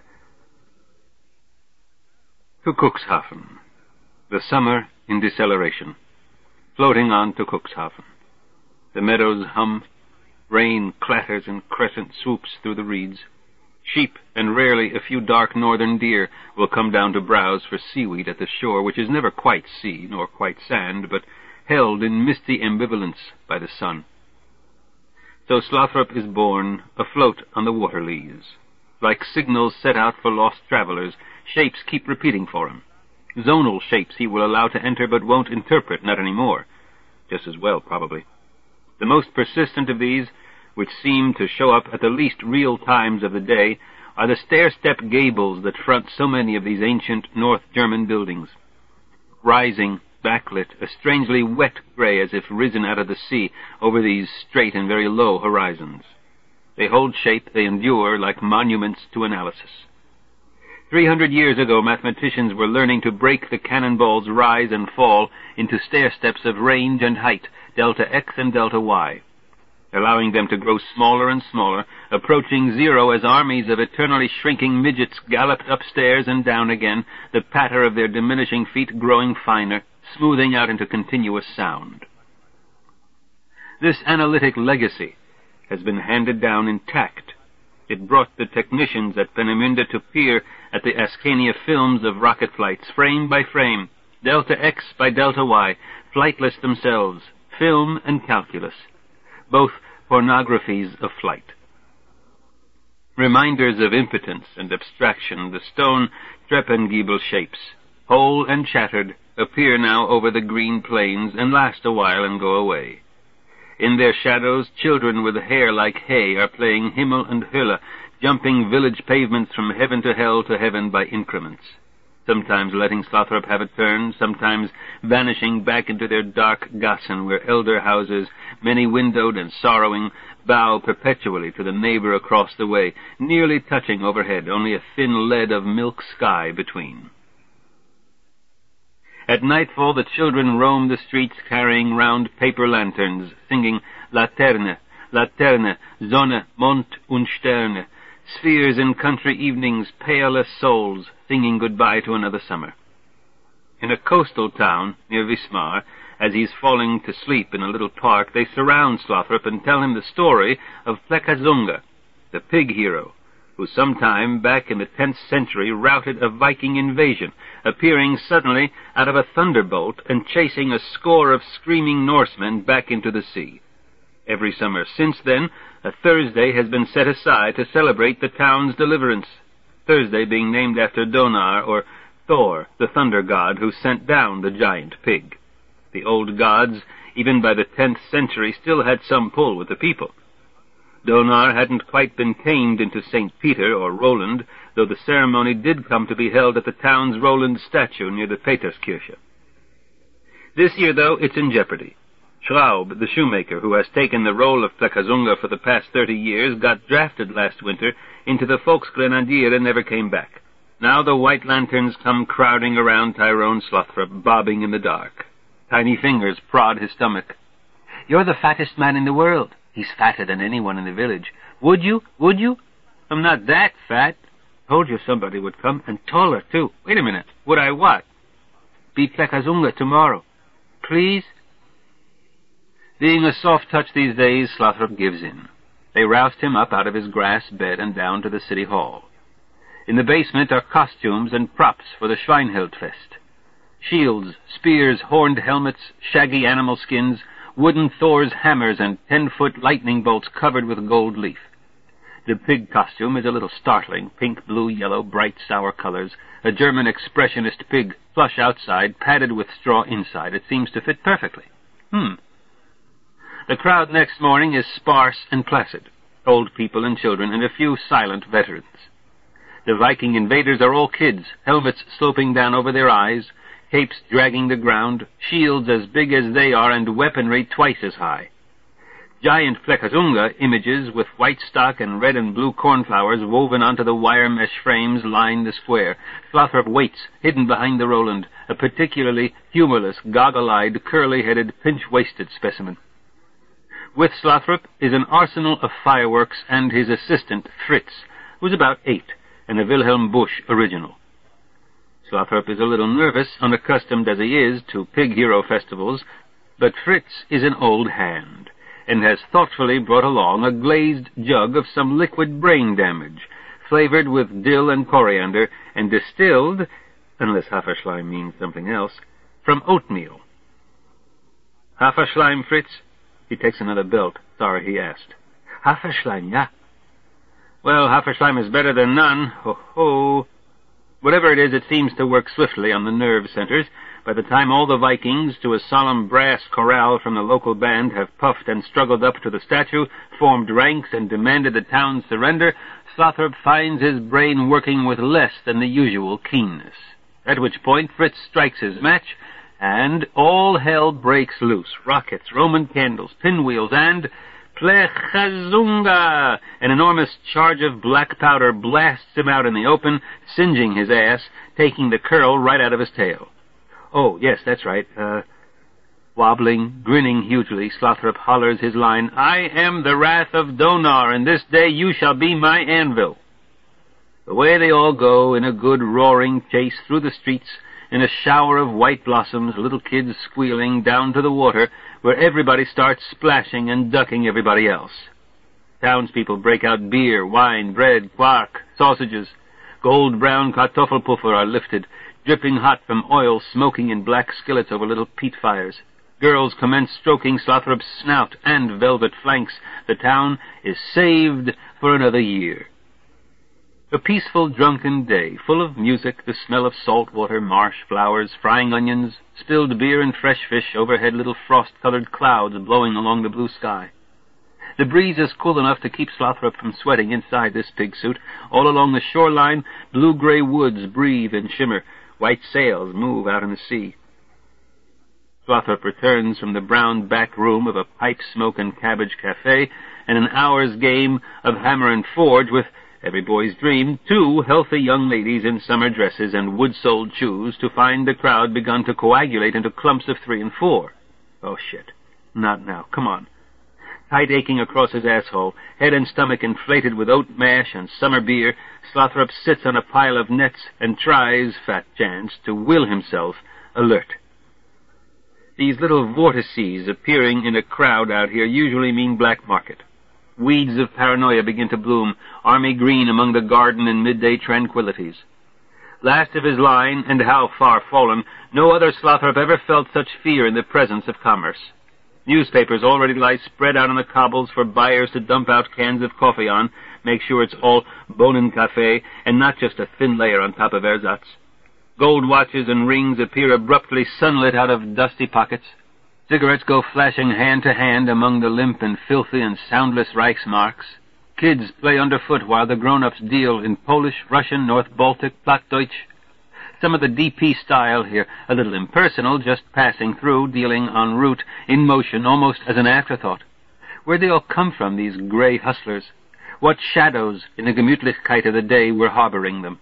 S1: to Cuxhaven. The summer in deceleration. Floating on to Cuxhaven. The meadows hum. Rain clatters and crescent swoops through the reeds. Sheep and rarely a few dark northern deer will come down to browse for seaweed at the shore, which is never quite sea nor quite sand, but held in misty ambivalence by the sun. So Slothrop is born, afloat on the water lees. Like signals set out for lost travelers, shapes keep repeating for him. Zonal shapes he will allow to enter but won't interpret, not anymore. Just as well, probably. The most persistent of these, which seem to show up at the least real times of the day, are the stair-step gables that front so many of these ancient North German buildings. Rising, backlit, a strangely wet gray as if risen out of the sea over these straight and very low horizons. They hold shape, they endure like monuments to analysis. Three hundred years ago, mathematicians were learning to break the cannonball's rise and fall into stair-steps of range and height, delta X and delta Y, allowing them to grow smaller and smaller, approaching zero as armies of eternally shrinking midgets galloped upstairs and down again, the patter of their diminishing feet growing finer, smoothing out into continuous sound. This analytic legacy has been handed down intact. It brought the technicians at Peenemünde to peer at the Askania films of rocket flights, frame by frame, delta X by delta Y, flightless themselves, film and calculus, both pornographies of flight. Reminders of impotence and abstraction, the stone Treppengiebel shapes, whole and shattered, appear now over the green plains and last a while and go away. In their shadows, children with hair like hay are playing Himmel and Hölle, jumping village pavements from heaven to hell to heaven by increments. sometimes letting Slothrop have a turn, sometimes vanishing back into their dark gassen, where elder houses, many-windowed and sorrowing, bow perpetually to the neighbor across the way, nearly touching overhead, only a thin lead of milk sky between. At nightfall the children roam the streets carrying round paper lanterns, singing Laterne, Laterne, Sonne, Mond und Sterne, spheres in country evenings, pale as souls, singing goodbye to another summer. In a coastal town near Wismar, as he's falling to sleep in a little park, they surround Slothrop and tell him the story of Flekazunga, the pig hero, who sometime back in the tenth century routed a Viking invasion, appearing suddenly out of a thunderbolt and chasing a score of screaming Norsemen back into the sea. Every summer since then, a Thursday has been set aside to celebrate the town's deliverance, Thursday being named after Donar, or Thor, the thunder god who sent down the giant pig. The old gods, even by the tenth century, still had some pull with the people. Donar hadn't quite been tamed into Saint Peter or Roland, though the ceremony did come to be held at the town's Roland statue near the Peterskirche. This year, though, it's in jeopardy. Schraub, the shoemaker, who has taken the role of Flekazunga for the past thirty years, got drafted last winter into the Volksgrenadier and never came back. Now the white lanterns come crowding around Tyrone Slothrop, bobbing in the dark. Tiny fingers prod his stomach. "You're the fattest man in the world." He's fatter than anyone in the village. "Would you? Would you?" "I'm not that fat." "Told you somebody would come, and taller, too." "Wait a minute. Would I what?" "Be Flekazunga tomorrow. Please?" Being a soft touch these days, Slothrop gives in. They roused him up out of his grass bed and down to the city hall. In the basement are costumes and props for the Schweinhildfest. Shields, spears, horned helmets, shaggy animal skins, wooden Thor's hammers, and ten-foot lightning bolts covered with gold leaf. The pig costume is a little startling, pink, blue, yellow, bright, sour colors, a German expressionist pig, plush outside, padded with straw inside. It seems to fit perfectly. Hmm. The crowd next morning is sparse and placid, old people and children, and a few silent veterans. The Viking invaders are all kids, helmets sloping down over their eyes, capes dragging the ground, shields as big as they are, and weaponry twice as high. Giant Flekazunga images with white stock and red and blue cornflowers woven onto the wire mesh frames line the square. Slothrop waits, hidden behind the Roland, a particularly humorless, goggle-eyed, curly-headed, pinch-waisted specimen. With Slothrop is an arsenal of fireworks and his assistant, Fritz, who's about eight, and a Wilhelm Busch original. Slothrop is a little nervous, unaccustomed as he is to pig hero festivals, but Fritz is an old hand, and has thoughtfully brought along a glazed jug of some liquid brain damage, flavored with dill and coriander, and distilled, unless Haferschleim means something else, from oatmeal. "Haferschleim, Fritz?" He takes another belt. Sorry, he asked. "Haferschleim, ja." "Well, Haferschleim is better than none. Ho, ho." Whatever it is, it seems to work swiftly on the nerve centers. By the time all the Vikings, to a solemn brass chorale from the local band, have puffed and struggled up to the statue, formed ranks, and demanded the town's surrender, Slothrop finds his brain working with less than the usual keenness. At which point Fritz strikes his match, and all hell breaks loose. Rockets, Roman candles, pinwheels, and Flekazunga! An enormous charge of black powder blasts him out in the open, singeing his ass, taking the curl right out of his tail. Oh, yes, that's right. Uh, wobbling, grinning hugely, Slothrop hollers his line, "I am the wrath of Donar, and this day you shall be my anvil." Away they all go in a good roaring chase through the streets, in a shower of white blossoms, little kids squealing, down to the water, where everybody starts splashing and ducking everybody else. Townspeople break out beer, wine, bread, quark, sausages. Gold-brown Kartoffelpuffer are lifted, dripping hot from oil smoking in black skillets over little peat fires. Girls commence stroking Slothrop's snout and velvet flanks. The town is saved for another year. A peaceful, drunken day, full of music, the smell of salt water, marsh flowers, frying onions, spilled beer and fresh fish, overhead little frost-colored clouds blowing along the blue sky. The breeze is cool enough to keep Slothrop from sweating inside this pig suit. All along the shoreline, blue-gray woods breathe and shimmer, White sails move out in the sea. Slothrop returns from the brown back room of a pipe smoke and cabbage cafe and an hour's game of hammer and forge with, every boy's dream, two healthy young ladies in summer dresses and wood-soled shoes, to find the crowd begun to coagulate into clumps of three and four. Oh, shit. Not now. Come on. Tight aching across his asshole, head and stomach inflated with oat mash and summer beer, Slothrop sits on a pile of nets and tries, fat chance, to will himself alert. These little vortices appearing in a crowd out here usually mean black market. Weeds of paranoia begin to bloom, army green among the garden and midday tranquillities. Last of his line, and how far fallen, no other Slothrop ever felt such fear in the presence of commerce. Newspapers already lie spread out on the cobbles for buyers to dump out cans of coffee on, make sure it's all Bohnenkaffee and not just a thin layer on top of ersatz. Gold watches and rings appear abruptly sunlit out of dusty pockets. Cigarettes go flashing hand to hand among the limp and filthy and soundless Reichsmarks. Kids play underfoot while the grown-ups deal in Polish, Russian, North Baltic, Plattdeutsch. Some of the D P style here, a little impersonal, just passing through, dealing en route, in motion, almost as an afterthought. Where'd they all come from, these grey hustlers? What shadows in the Gemütlichkeit of the day were harboring them?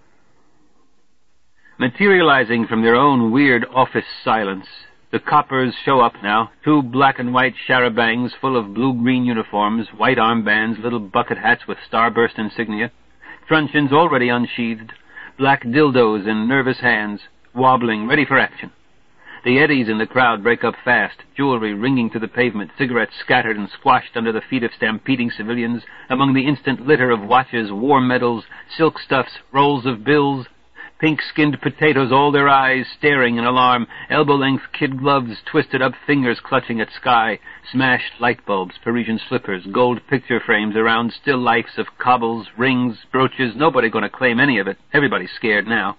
S1: Materializing from their own weird office silence, the coppers show up now, two black and white charabancs full of blue-green uniforms, white armbands, little bucket hats with starburst insignia, truncheons already unsheathed, black dildos in nervous hands, wobbling, ready for action. The eddies in the crowd break up fast, jewelry ringing to the pavement, cigarettes scattered and squashed under the feet of stampeding civilians, among the instant litter of watches, war medals, silk stuffs, rolls of bills, pink-skinned potatoes, all their eyes staring in alarm, elbow-length kid gloves, twisted-up fingers clutching at sky, smashed light bulbs, Parisian slippers, gold picture frames around still lifes of cobbles, rings, brooches. Nobody going to claim any of it. Everybody's scared now.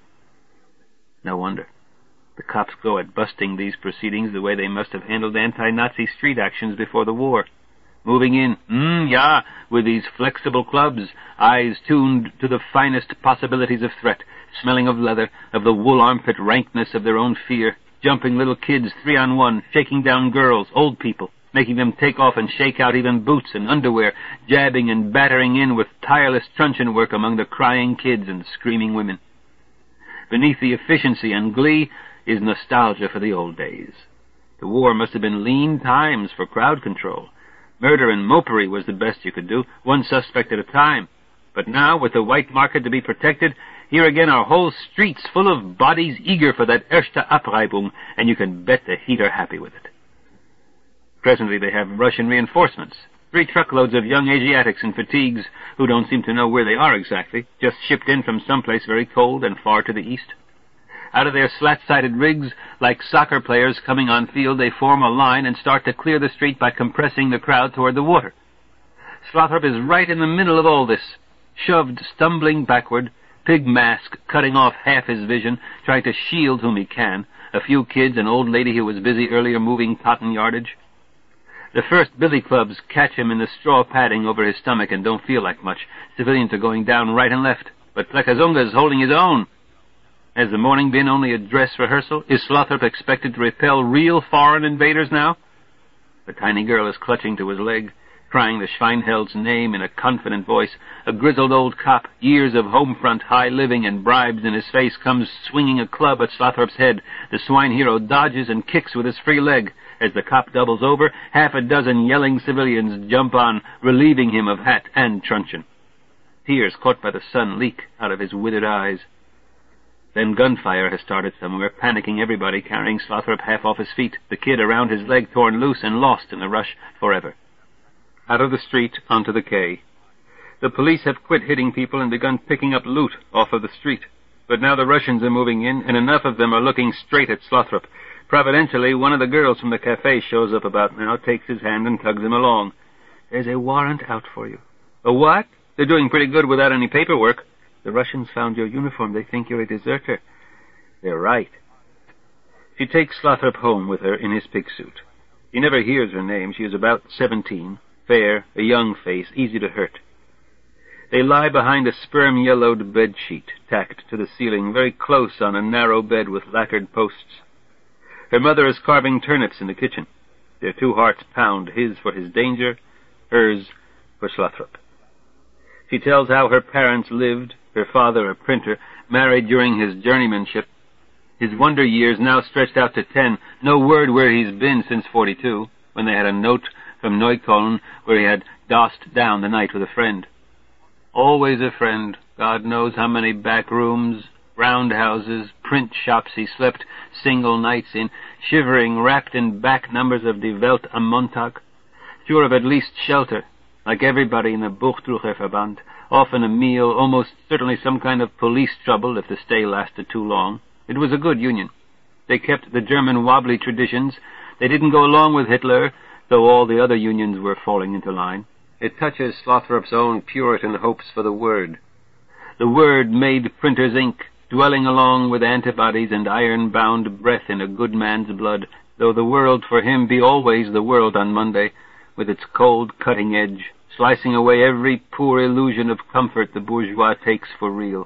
S1: No wonder. The cops go at busting these proceedings the way they must have handled anti-Nazi street actions before the war. Moving in, mm, yeah, with these flexible clubs, eyes tuned to the finest possibilities of threat, smelling of leather, of the wool armpit rankness of their own fear, jumping little kids three on one, shaking down girls, old people, making them take off and shake out even boots and underwear, jabbing and battering in with tireless truncheon work among the crying kids and screaming women. Beneath the efficiency and glee is nostalgia for the old days. The war must have been lean times for crowd control. Murder and mopery was the best you could do, one suspect at a time. But now, with the white market to be protected, here again are whole streets full of bodies eager for that erste Abreibung, and you can bet the heat are happy with it. Presently they have Russian reinforcements, three truckloads of young Asiatics in fatigues who don't seem to know where they are exactly, just shipped in from someplace very cold and far to the east. Out of their slat-sided rigs, like soccer players coming on field, they form a line and start to clear the street by compressing the crowd toward the water. Slothrop is right in the middle of all this, shoved, stumbling backward, pig mask cutting off half his vision, trying to shield whom he can, a few kids, an old lady who was busy earlier moving cotton yardage. The first billy clubs catch him in the straw padding over his stomach and don't feel like much. Civilians are going down right and left, but Plekazunga is holding his own. Has the morning been only a dress rehearsal? Is Slothrop expected to repel real foreign invaders now? The tiny girl is clutching to his leg, crying the Schweinheld's name in a confident voice. A grizzled old cop, years of home front high living and bribes in his face, comes swinging a club at Slothrop's head. The swine hero dodges and kicks with his free leg. As the cop doubles over, half a dozen yelling civilians jump on, relieving him of hat and truncheon. Tears caught by the sun leak out of his withered eyes. Then gunfire has started somewhere, panicking everybody, carrying Slothrop half off his feet, the kid around his leg torn loose and lost in the rush forever. Out of the street onto the quay. The police have quit hitting people and begun picking up loot off of the street. But now the Russians are moving in, and enough of them are looking straight at Slothrop. Providentially, one of the girls from the cafe shows up about now, takes his hand and tugs him along. There's a warrant out for you. A what? They're doing pretty good without any paperwork. The Russians found your uniform. They think you're a deserter. They're right. She takes Slothrop home with her in his pig suit. He never hears her name. She is about seventeen, fair, a young face, easy to hurt. They lie behind a sperm-yellowed bed-sheet, tacked to the ceiling, very close on a narrow bed with lacquered posts. Her mother is carving turnips in the kitchen. Their two hearts pound, his for his danger, hers for Slothrop. She tells how her parents lived, her father a printer, married during his journeymanship. His wonder years now stretched out to ten, no word where he's been since forty-two, when they had a note from Neukölln where he had dossed down the night with a friend. Always a friend. God knows how many back rooms, roundhouses, print shops he slept single nights in, shivering, wrapped in back numbers of Die Welt am Montag, sure of at least shelter, like everybody in the Buchtrucher Verband, often a meal, almost certainly some kind of police trouble if the stay lasted too long. It was a good union. They kept the German wobbly traditions. They didn't go along with Hitler, though all the other unions were falling into line. It touches Slothrop's own Puritan hopes for the Word. The Word made printer's ink, dwelling along with antibodies and iron-bound breath in a good man's blood, though the world for him be always the world on Monday, with its cold cutting edge, slicing away every poor illusion of comfort the bourgeois takes for real.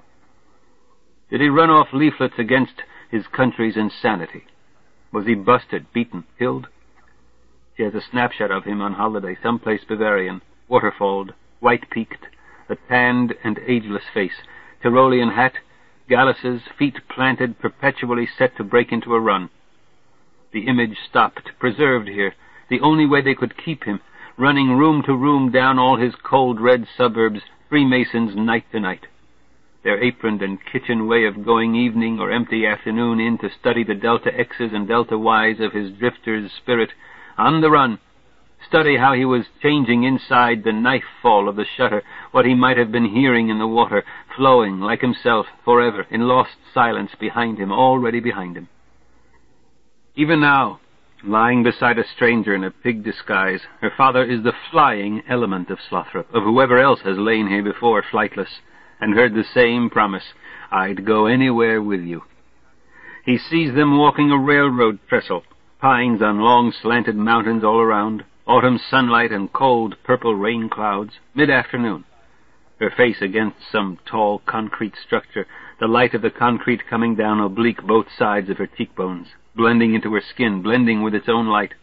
S1: Did he run off leaflets against his country's insanity? Was he busted, beaten, killed? She has a snapshot of him on holiday, someplace Bavarian, waterfalled, white-peaked, a tanned and ageless face, Tyrolean hat, galluses, feet planted, perpetually set to break into a run. The image stopped, preserved here, the only way they could keep him, running room to room down all his cold red suburbs, Freemasons night to night. Their aproned and kitchen way of going evening or empty afternoon in to study the delta X's and delta Y's of his drifter's spirit, on the run, study how he was changing inside the knife fall of the shutter, what he might have been hearing in the water, flowing, like himself, forever, in lost silence behind him, already behind him. Even now, lying beside a stranger in a pig disguise, her father is the flying element of Slothrop, of whoever else has lain here before, flightless, and heard the same promise, I'd go anywhere with you. He sees them walking a railroad trestle, pines on long slanted mountains all around, autumn sunlight and cold purple rain clouds, mid-afternoon. Her face against some tall concrete structure, the light of the concrete coming down oblique both sides of her cheekbones, blending into her skin, blending with its own light.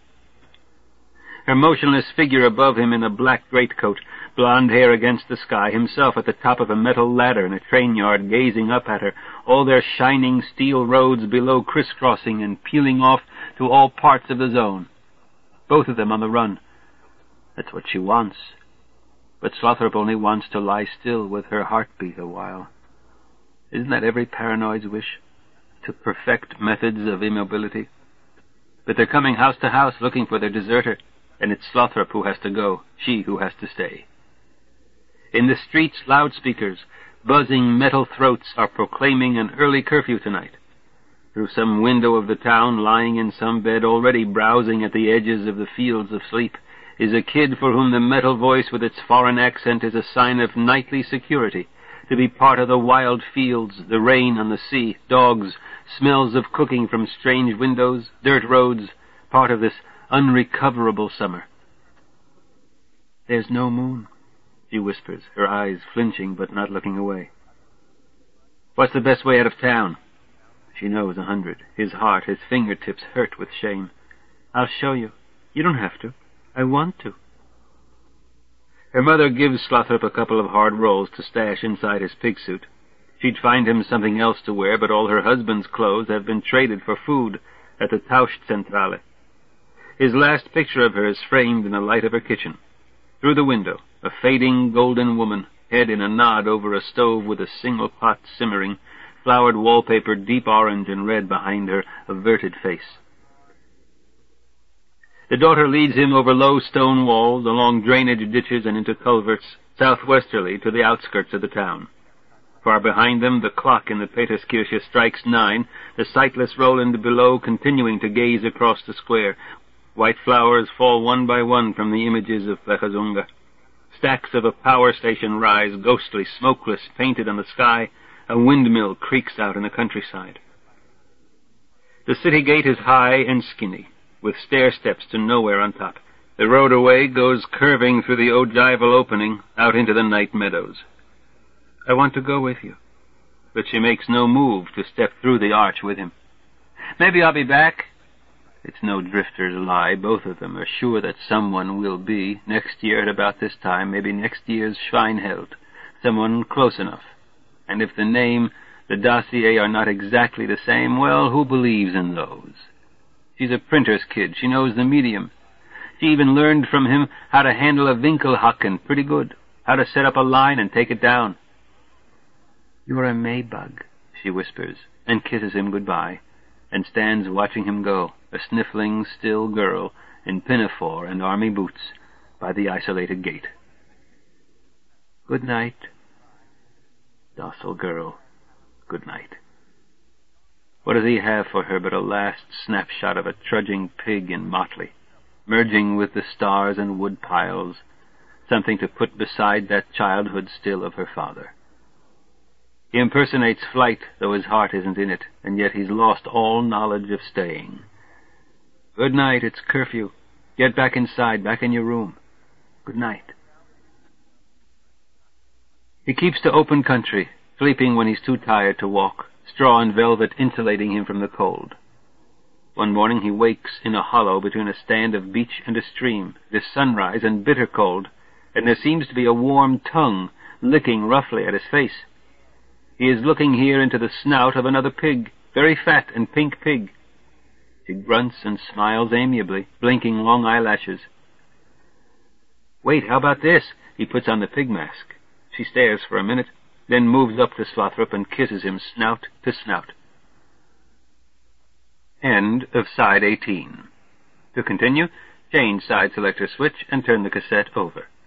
S1: Her motionless figure above him in a black greatcoat, blonde hair against the sky, himself at the top of a metal ladder in a train yard gazing up at her, all their shining steel roads below crisscrossing and peeling off to all parts of the zone. Both of them on the run. That's what she wants. But Slothrop only wants to lie still with her heartbeat a while. Isn't that every paranoid's wish? To perfect methods of immobility? But they're coming house to house looking for their deserter, and it's Slothrop who has to go, she who has to stay. In the streets, loudspeakers, buzzing metal throats are proclaiming an early curfew tonight. Through some window of the town, lying in some bed, already browsing at the edges of the fields of sleep, is a kid for whom the metal voice with its foreign accent is a sign of nightly security, to be part of the wild fields, the rain on the sea, dogs, smells of cooking from strange windows, dirt roads, part of this unrecoverable summer. There's no moon, she whispers, her eyes flinching but not looking away. What's the best way out of town? She knows a hundred. His heart, his fingertips hurt with shame. I'll show you. You don't have to. I want to. Her mother gives Slothrop a couple of hard rolls to stash inside his pig suit. She'd find him something else to wear, but all her husband's clothes have been traded for food at the Tauschzentrale. His last picture of her is framed in the light of her kitchen. Through the window, a fading golden woman, head in a nod over a stove with a single pot simmering, flowered wallpaper deep orange and red behind her averted face. The daughter leads him over low stone walls, along drainage ditches and into culverts, southwesterly to the outskirts of the town. Far behind them, the clock in the Peterskirche strikes nine, the sightless Roland below continuing to gaze across the square. White flowers fall one by one from the images of Vechazunga. Stacks of a power station rise, ghostly, smokeless, painted on the sky. A windmill creaks out in the countryside. The city gate is high and skinny, with stair-steps to nowhere on top. The road away goes curving through the ogival opening out into the night meadows. I want to go with you. But she makes no move to step through the arch with him. Maybe I'll be back. It's no drifter's lie. Both of them are sure that someone will be, next year at about this time, maybe next year's Schweinheld, someone close enough. And if the name, the dossier are not exactly the same, well, who believes in those? She's a printer's kid. She knows the medium. She even learned from him how to handle a Winkelhaken pretty good, how to set up a line and take it down. "You're a Maybug," she whispers, and kisses him goodbye, and stands watching him go, a sniffling, still girl in pinafore and army boots, by the isolated gate. "Good night, docile girl, good night." What does he have for her but a last snapshot of a trudging pig in motley, merging with the stars and wood piles, something to put beside that childhood still of her father? He impersonates flight, though his heart isn't in it, and yet he's lost all knowledge of staying. "Good night, it's curfew. Get back inside, back in your room. Good night." He keeps to open country, sleeping when he's too tired to walk, straw and velvet insulating him from the cold. One morning he wakes in a hollow between a stand of beach and a stream. It is sunrise and bitter cold, and there seems to be a warm tongue licking roughly at his face. He is looking here into the snout of another pig, very fat and pink pig. She grunts and smiles amiably, blinking long eyelashes. "Wait, how about this?" He puts on the pig mask. She stares for a minute, then moves up to Slothrop and kisses him snout to snout. End of side eighteen. To continue, change side selector switch and turn the cassette over.